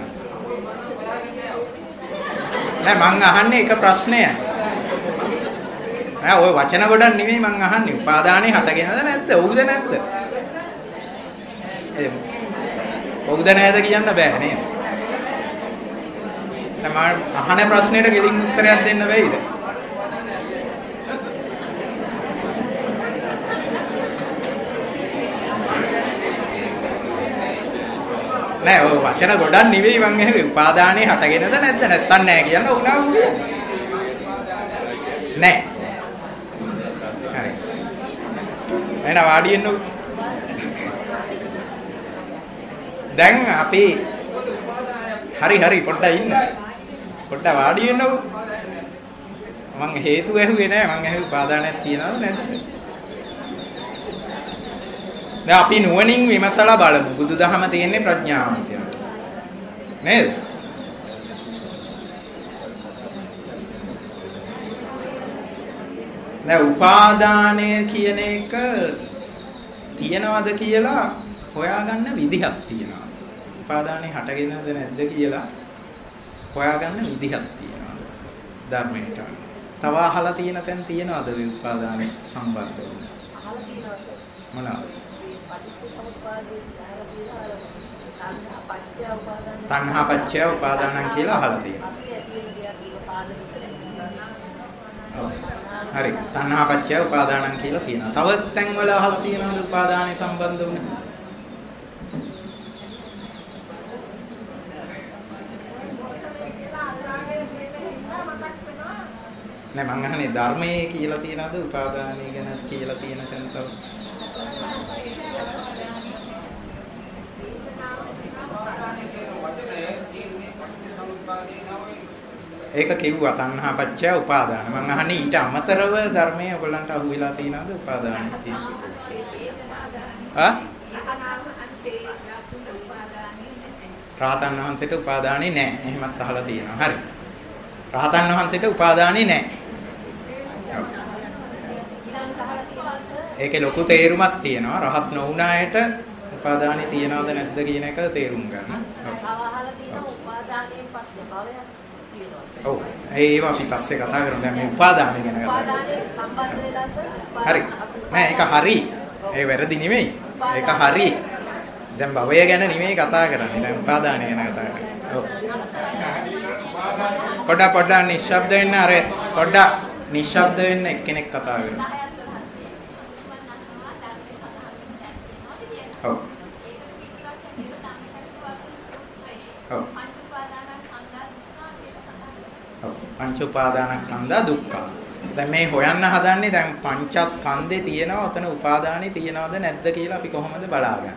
නෑ මං අහන්නේ එක ප්‍රශ්නයක්. නෑ ඔය වචන ගොඩක් නෙමෙයි මං අහන්නේ. උපාදානේ හටගෙනද නැද්ද? ඔව්ද නැද්ද? ඔව්ද නැද්ද කියන්න බෑ නේද? තමයි අහන ප්‍රශ්නෙට ගෙලින් උත්තරයක් දෙන්න බැයිද? නෑ ඔය වචන ගොඩක් නෙවෙයි මං ඇහුවේ. උපාදානේ හටගෙනද නැද්ද? නැත්තම් නෑ කියන්න උනා උනේ. නෑ. හරි. එහෙනම් වාඩි වෙන්න. දැන් අපි හරි පොඩ්ඩක් ඉන්න. පොඩ්ඩක් වාඩි වෙන්නකො. මං හේතු ඇහුවේ නෑ. මං ඇහුවේ උපාදානයක් තියනවද නැද්ද? දැන් අපි නුවණින් විමසලා බලමු. බුදුදහම තියෙන්නේ ප්‍රඥාවන්තයන්ට. නේද? දැන් උපාදානය කියන එක තියනවද කියලා හොයාගන්න විදිහක් තියෙනවා. උපාදානේ හටගෙනද නැද්ද කියලා හොයාගන්න විදිහක් තියෙනවා. ධර්මයට. තව අහලා තියෙන තැන් තියනවද මේ උපාදානේ සම්බන්ධව? අහලා තියෙනවා සර්. මොනවාද? තණ්හා පච්චය උපාදානං කියලා අහලා තියෙනවා. හරි. තණ්හා පච්චය උපාදානං කියලා තියෙනවා. තව තැන් වල අහලා තියෙනවද උපාදානයේ සම්බන්ධ වුනේ? නෑ මං අහන්නේ ධර්මයේ කියලා තියනද උපාදානය ගැන කියලා තියෙන තැන තව. ඒක කිව්වා තණ්හා පත්‍ය උපාදාන. මං අහන්නේ ඊට අමතරව ධර්මයේ ඔයගලන්ට අහු වෙලා තියනද උපාදානෙ තියෙන. රහතන් වහන්සේට උපාදානෙ නැහැ. එහෙමත් අහලා තියෙනවා. හරි. රහතන් වහන්සේට උපාදානෙ නැහැ. ඒකේ ලොකු තේරුමක් තියෙනවා. රහත් නොවුන අයට උපාදානෙ තියනවද නැද්ද කියන එක තේරුම් ගන්න. ඔව්. ඒවා අපි පස්සේ කතා කරමු. දැන් මේ උපාදානය ගැන කතා කරමු. හරි. නෑ ඒක හරි. ඒ වැරදි නෙමෙයි. ඒක හරි. දැන් භවය ගැන නෙමෙයි කතා කරන්නේ. දැන් උපාදානය ගැන කතා කරන්නේ. ඔව්. පොඩ්ඩක් නිශ්ශබ්ද වෙන්න අර පොඩ්ඩක් නිශ්ශබ්ද වෙන්න එක්කෙනෙක් කතා කරනවා. ඔව්. ඔව්. පංච උපාදානස්කන්ධ දුක්ඛ. දැන් මේ හොයන්න හදන්නේ දැන් පංචස්කන්ධේ තියෙනවා ඔතන උපාදානෙ තියෙනවද නැද්ද කියලා අපි කොහොමද බලාගන්නේ?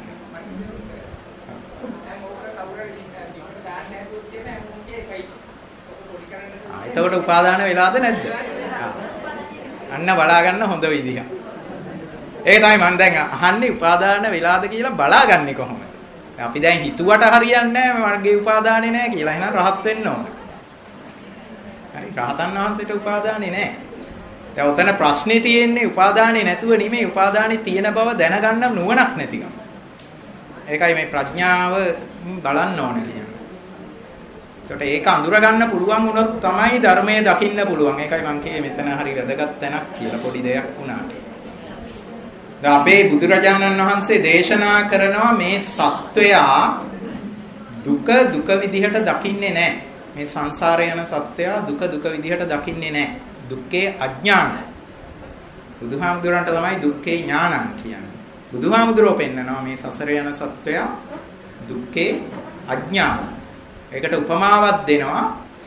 එතකොට උපාදාන වෙලාද නැද්ද? අන්න බලා ගන්න හොඳ විදිහ. ඒක තමයි මම දැන් අහන්නේ උපාදාන වෙලාද කියලා බලාගන්නේ කොහොමද? අපි දැන් හිතුවට හරියන්නේ නැහැ මගේ උපාදානේ නැහැ කියලා. එහෙනම් රහත් වෙන්න ඕන. හරි රහතන් වහන්සේට උපාදානේ නැහැ. දැන් උතන ප්‍රශ්නේ තියෙන්නේ උපාදානේ නැතුව නෙමෙයි උපාදානේ තියෙන බව දැනගන්න නුවණක් නැතිකම. ඒකයි මේ ප්‍රඥාව බලන්න ඕන කියන්නේ. ඒකට ඒක අඳුර ගන්න පුළුවන් වුණොත් තමයි ධර්මයේ දකින්න පුළුවන්. ඒකයි මම කියේ මෙතන හරි වැදගත් තැනක් කියලා පොඩි දෙයක් වුණාට. දැන් අපේ බුදුරජාණන් වහන්සේ දේශනා කරනවා මේ සත්වයා දුක විදිහට දකින්නේ නැහැ. මේ සංසාරේ යන සත්වයා දුක විදිහට දකින්නේ නැහැ. දුක්ඛේ අඥාන. බුදුහාමුදුරන්ට තමයි දුක්ඛේ ඥානං කියන්නේ. බුදුහාමුදුරෝ පෙන්නනවා මේ සසරේ යන සත්වයා දුක්ඛේ අඥාන. ඒකට උපමාවක් දෙනවා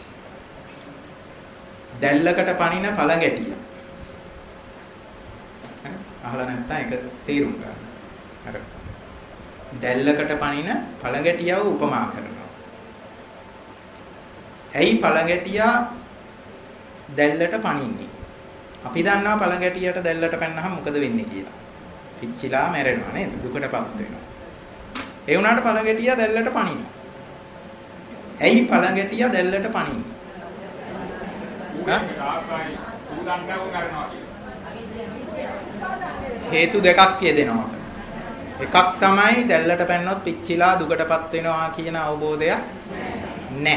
දැල්ලකට පනින පළඟැටිය. අහලා නැත්නම් ඒක තේරුම් ගන්න. අර දැල්ලකට පනින පළඟැටියව උපමා කරනවා. ඇයි පළඟැටියා දැල්ලට පනින්නේ? අපි දන්නවා පළඟැටියට දැල්ලට පැනනහම මොකද වෙන්නේ කියලා. පිච්චිලා මැරෙනවා නේද? දුකටපත් වෙනවා. ඒ වුණාට පළඟැටියා දැල්ලට පනිනවා. ඇයි පළඟැටියා දැල්ලට පනින්නේ? හේතු දෙකක් යෙදෙනවා. එකක් තමයි දැල්ලට පැනනොත් පිච්චිලා දුකටපත් වෙනවා කියන අවබෝධයක් නැහැ.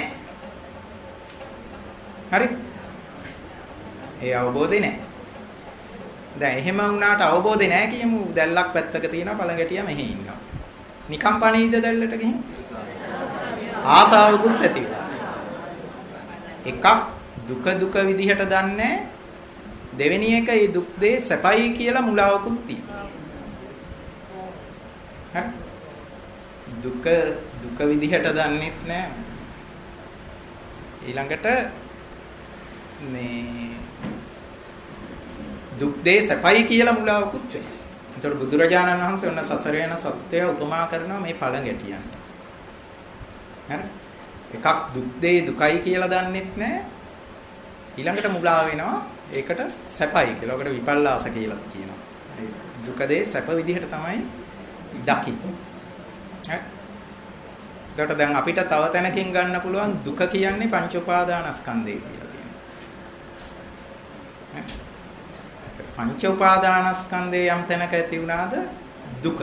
හරි? ඒ අවබෝධේ නැහැ. දැන් එහෙම වුණාට අවබෝධේ නැහැ කියමු දැල්ලක් පැත්තක තියෙනවා පළඟැටියා මෙහි ඉන්නවා. නිකම් පණීද දැල්ලට ගිහින්? ආසාවකුත් ඇති එකක් දුක විදිහට දන්නේ දෙවෙනි එක ඒ දුක් දේ සැපයි කියලා මුලාවකුත් තියෙනවා. දුක විදිහට දන්නෙත් නෑ. ඊළඟට මේ දුක් දේ සැපයි කියලා මුලාවකුත් වෙනවා. එතකොට බුදුරජාණන් වහන්සේ ඔන්න සසර යන සත්‍යය උපමා කරනවා මේ පළඟැටියන්ට. හරි? එකක් දුක් දේ දුකයි කියලා දන්නෙත් නෑ. ඊළඟට මුලා වෙනවා ඒකට සැපයි කියලා. ඔකට විපල්ලාස කියලා කියනවා. ඒ දුක දේ සැප විදිහට තමයි දකින්නේ. හරි? එතකොට දැන් අපිට තව තැනකින් ගන්න පුළුවන් දුක කියන්නේ පංච උපාදානස්කන්ධය කියලා කියනවා. පංච උපාදානස්කන්ධය යම් තැනක ඇති වුණාද දුක.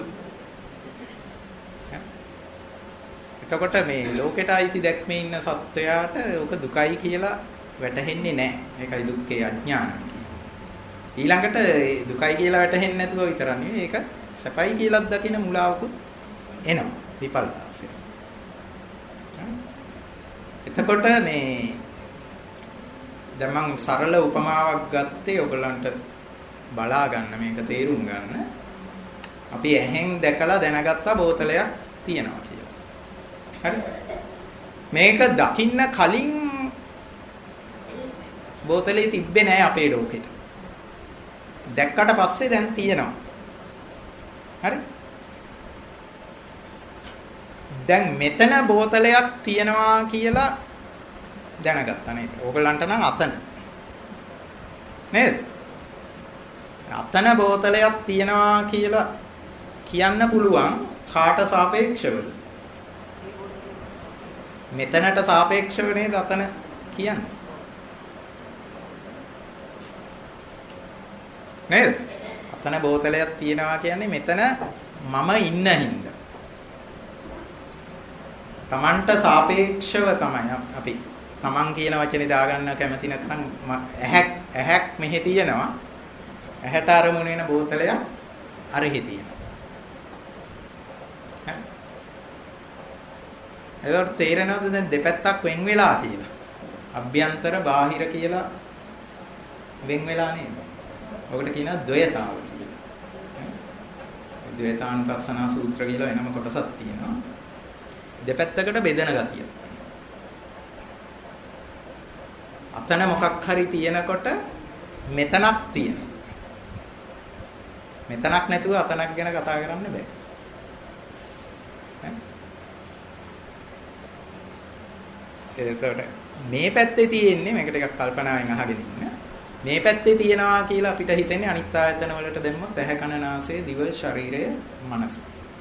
එතකොට මේ ලෝකෙට අයිති දැක්මේ ඉන්න සත්වයාට ඕක දුකයි කියලා වැටහෙන්නේ නැහැ. ඒකයි දුක්ඛේ අඥානං කියන්නේ. ඊළඟට දුකයි කියලා වැටහෙන්නේ නැතුව විතර නෙවෙයි ඒක සැපයි කියලාත් දකින මුලාවකුත් එනවා විපල්ලාසය. එතකොට මේ දැන් මම සරල උපමාවක් ගත්තේ ඔයගලන්ට බලා ගන්න මේක තේරුම් ගන්න. අපි ඇහෙන් දැකලා දැනගත්ත බෝතලයක් තියෙනවා කියලා. හරි? මේක දකින්න කලින් බෝතලේ තිබ්බේ නෑ අපේ ලෝකෙට. දැක්කට පස්සේ දැන් තියෙනවා. හරි? දැන් මෙතන බෝතලයක් තියෙනවා කියලා දැනගත්තා නේද? ඕගලන්ට නම් අතන. නේද? අතන බෝතලයක් තියෙනවා කියලා කියන්න පුළුවන් කාට සාපේක්ෂවද? මෙතනට සාපේක්ෂව නේද අතන කියන්නේ? නේද? අතන බෝතලයක් තියෙනවා කියන්නේ මෙතන මම ඉන්න හින්දා. Tamanට සාපේක්ෂව තමයි අපි Taman කියන වචනේ දාගන්න කැමති නැත්නම් ඇහැක් මෙහෙ තියෙනවා. ඇහැට අරමුණ වෙන බෝතලයක් අරෙහි තියෙනවා. හරි. ඒකට තේරෙනවද දැන් දෙපැත්තක් වෙන් වෙලා කියලා? අභ්‍යන්තර බාහිර කියලා වෙන් වෙලා නේද? ඔකට කියනවා ද්වයතාව කියලා. ද්වයතානුපස්සනා සූත්‍ර කියලා වෙනම කොටසක් තියෙනවා. දෙපැත්තකට බෙදෙන ගතිය. අතන මොකක් හරි තියෙනකොට මෙතනක් තියෙනවා. මෙතනක් නැතුව අතනක් ගැන කතා කරන්න බෑ. ඒසොට මේ පැත්තේ තියෙන්නේ මේක ටිකක් කල්පනාවෙන් අහගෙන ඉන්න. මේ පැත්තේ තියනවා කියලා අපිට හිතෙන්නේ අනිත් ආයතන වලට දැම්මොත් ඇහැ කන නාසය දිව ශරීරය මනස.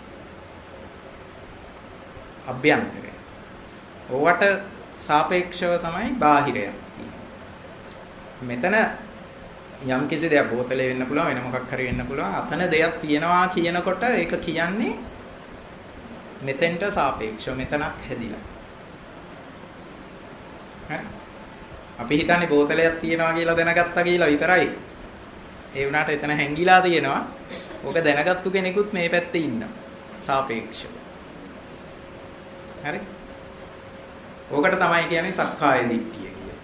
අභ්‍යන්තරය. ඕවට සාපේක්ෂව තමයි බාහිරයක් තියෙන්නේ. මෙතන යම් කිසි දෙයක් බෝතලේ වෙන්න පුළුවන් වෙන මොකක් හරි වෙන්න පුළුවන්. අතන දෙයක් තියෙනවා කියනකොට ඒක කියන්නේ මෙතෙන්ට සාපේක්ෂව මෙතනක් හැදිලා. හරි. අපි හිතන්නේ බෝතලයක් තියෙනවා කියලා දැනගත්තා කියලා විතරයි. ඒ වුණාට එතන හැංගිලා තියෙනවා. ඕක දැනගත්තු කෙනෙකුත් මේ පැත්තේ ඉන්නවා. සාපේක්ෂව. හරි. ඕකට තමයි කියන්නේ සක්කාය දිට්ඨිය කියලා.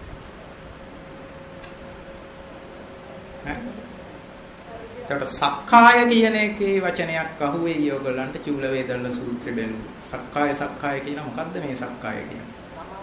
හරි. ඒකට සක්කාය කියන එකේ වචනයක් අහුවෙයි ඔයගලන්ට චූල වේදල්ල සූත්‍රෙ බැලුවොත්. සක්කාය කියන මොකද්ද මේ සක්කාය කියන්නේ?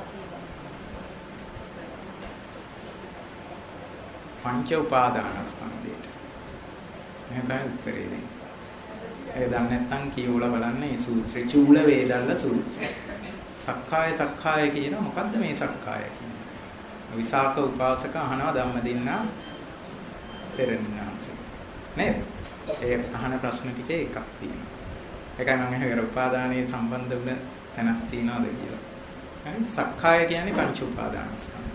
පංච උපාදානස්කන්ධයට. මේ තමයි උත්තරේ දෙන්නේ. ඒක දන්නේ නැත්නම් කියවලා බලන්න මේ සූත්‍රේ චූල වේදල්ල සූත්‍රය. සක්කාය කියන මොකද්ද මේ සක්කාය කියන්නේ? විසාක උපාසක අහනවා ධම්මදින්නා පෙරණින්නාන්සේ. නේද? ඒ අහන ප්‍රශ්න ටිකේ එකක් තියෙනවා. ඒකයි මම අහගෙන උපාදානයේ සම්බන්ධ වුණ තැනක් තියනවාද කියලා. හරි සක්කාය කියන්නේ පංච උපාදානස්කන්ධ.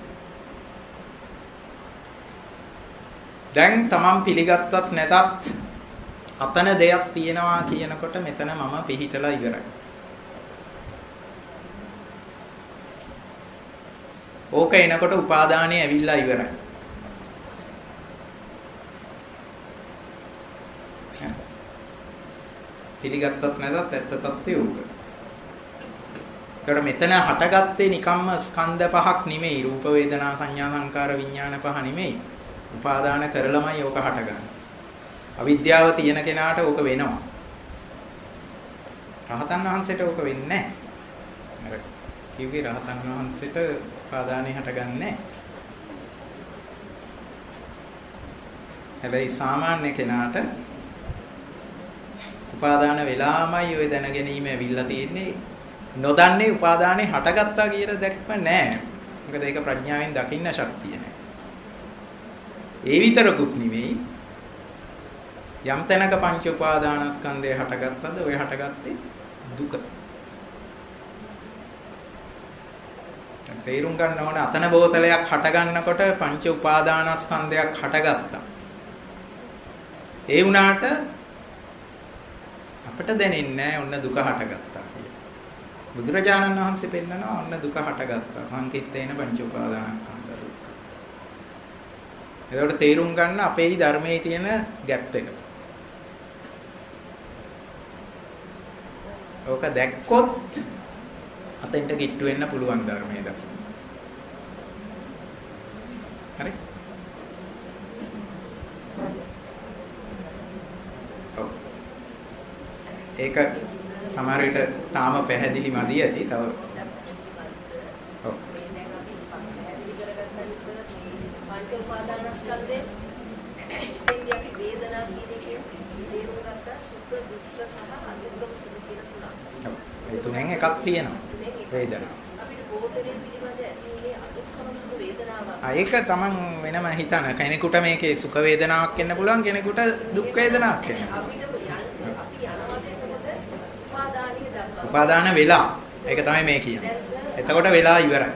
දැන් තමන් පිළිගත්තත් නැතත් අතන දෙයක් තියෙනවා කියනකොට මෙතන මම පිහිටලා ඉවරයි. ඕක එනකොට උපාදානය ඇවිල්ලා ඉවරයි. පිළිගත්තත් නැතත් ඇත්ත තත්ත්වය ඕක. ඒකට මෙතන හටගත්තේ නිකම්ම ස්කන්ධ පහක් නෙමෙයි. රූප වේදනා සංඥා සංකාර විඥාන පහ නෙමෙයි. උපාදාන කරලමයි ඕක හටගන්නේ. අවිද්‍යාව තියෙන කෙනාට ඕක වෙනවා. රහතන් වහන්සේට ඕක වෙන්නේ නැහැ. අර කිව්වේ රහතන් වහන්සේට උපාදානේ හටගන්නේ නැහැ. හැබැයි සාමාන්‍ය කෙනාට උපාදාන වෙලාමයි ඔය දැන ගැනීම ඇවිල්ලා තියෙන්නේ. නොදන්නේ උපාදානේ හටගත්තා කියලා දැක්ම නැහැ. මොකද ඒක ප්‍රඥාවෙන් දකින්න ශක්තිය නැහැ. ඒ විතරකුත් නෙවෙයි යම් තැනක පංච උපාදානස්කන්ධය හටගත්තද ඔය හටගත්තේ දුක. තේරුම් ගන්න ඕන අතන බෝතලයක් හටගන්නකොට පංච උපාදානස්කන්ධයක් හටගත්තා. ඒ වුණාට අපිට දැනෙන්නේ නැහැ ඔන්න දුක හටගත්තා කියලා. බුදුරජාණන් වහන්සේ පෙන්නනවා ඔන්න දුක හටගත්තා. සංකිට්ඨේන පංච උපාදානස්කන්ධ දුක්ඛ. ඒකට තේරුම් ගන්න අපේ ධර්මයේ තියෙන ગેප් එක. ඕක දැක්කොත් අතෙන්ට කිට්ටු වෙන්න පුළුවන් ධර්මයේ දකින්න. හරි? ඔව්. ඒක සමහර විට තාම පැහැදිලි මදි ඇති. තව ඔව්. පංච උපාදානස්කන්ධේ එතෙන්දී අපි වේදනා කියන එකේ තේරුම් ගත්තා සුඛ දුක්ඛ සහ අදුක්ඛම සුඛ කියන තුනක්. ඔව්. ඒ තුනෙන් එකක් තියෙනවා. වේදනාව. අපිට බෝධනේ පිළිබඳ ඇතිනේ අදුක්ඛම සුඛ වේදනාවක්. ඒක තමන් වෙනම හිතන කෙනෙකුට මේකේ සුඛ වේදනාවක් එන්න පුළුවන් කෙනෙකුට දුක් වේදනාවක් එන්න. අපිට අපි යනවා එතකොට උපාදානිය දක්වා. උපාදාන වෙලා. ඒක තමයි මේ කියන්නේ. එතකොට වෙලා ඉවරයි.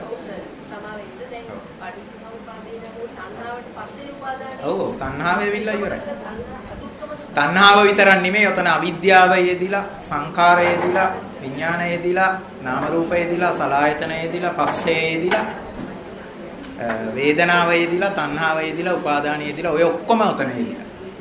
ඔව් තණ්හාව ඇවිල්ලා ඉවරයි. තණ්හාව විතරක් නෙමෙයි ඔතන අවිද්‍යාව යෙදිලා, සංඛාරය යෙදිලා, විඥානය යෙදිලා, නාම රූපය යෙදිලා, සලආයතන යෙදිලා, පස්සේ යෙදිලා, වේදනාව යෙදිලා, තණ්හාව යෙදිලා, උපාදානය යෙදිලා, ඔය ඔක්කොම ඔතන යෙදිලා.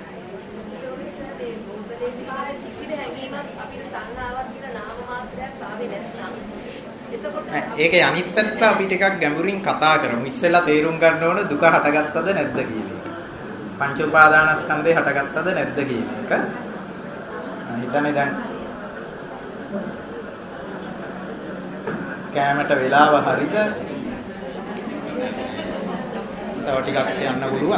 ඒකේ අනිත් පැත්ත අපි ටිකක් ගැඹුරින් කතා කරමු. ඉස්සෙල්ලා තේරුම් ගන්න ඕන දුක හටගත්තද නැද්ද කියන එක. පංච උපාදානස්කන්ධේ හටගත්තද නැද්ද කියන එක. හිතන්නේ දැන් කැමරට වෙලාව හරිද? තව ටිකක් යන්න පුළුවන්.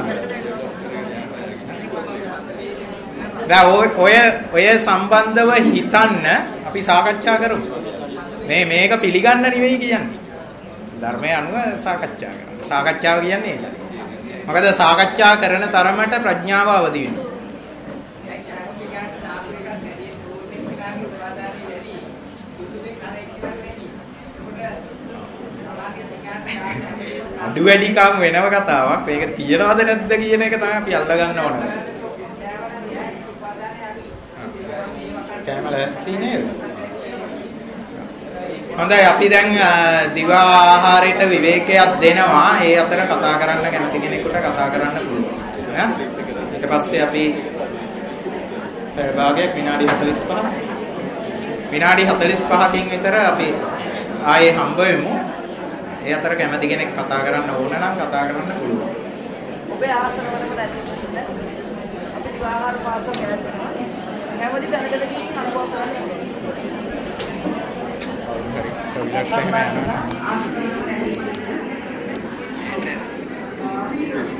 දැන් ඔය සම්බන්ධව හිතන්න අපි සාකච්ඡා කරමු. මේක පිළිගන්න නෙවෙයි කියන්නේ. ධර්මයේ අනුව සාකච්ඡා කරනවා. සාකච්ඡාව කියන්නේ ඒක. මොකද සාකච්ඡා කරන තරමට ප්‍රඥාව අවදි වෙනවා. අඩු වැඩිකම් වෙනව කතාවක්. මේක තියනවද නැද්ද කියන එක තමයි අපි අල්ල ගන්න ඕනේ. කැම ලැස්ති නේද? හොඳයි අපි දැන් දිවා ආහාරයට විවේකයක් දෙනවා. ඒ අතර කතා කරන්න කැමති කෙනෙකුට කතා කරන්න පුළුවන්. ඊට පස්සේ අපි භාගයක් විනාඩි 45 විනාඩි 45කින් විතර අපි ආයේ හම්බ වෙමු. ඒ අතර කැමති කෙනෙක් කතා කරන්න ඕන නම් කතා කරන්න පුළුවන්. ඔබේ ආසනවලම දැක්වෙන්න අපි දිවා ආහාර පාසල් කරනවා. හැමදි තැනකට ගිහින් අනුභව කරන්න. Relax.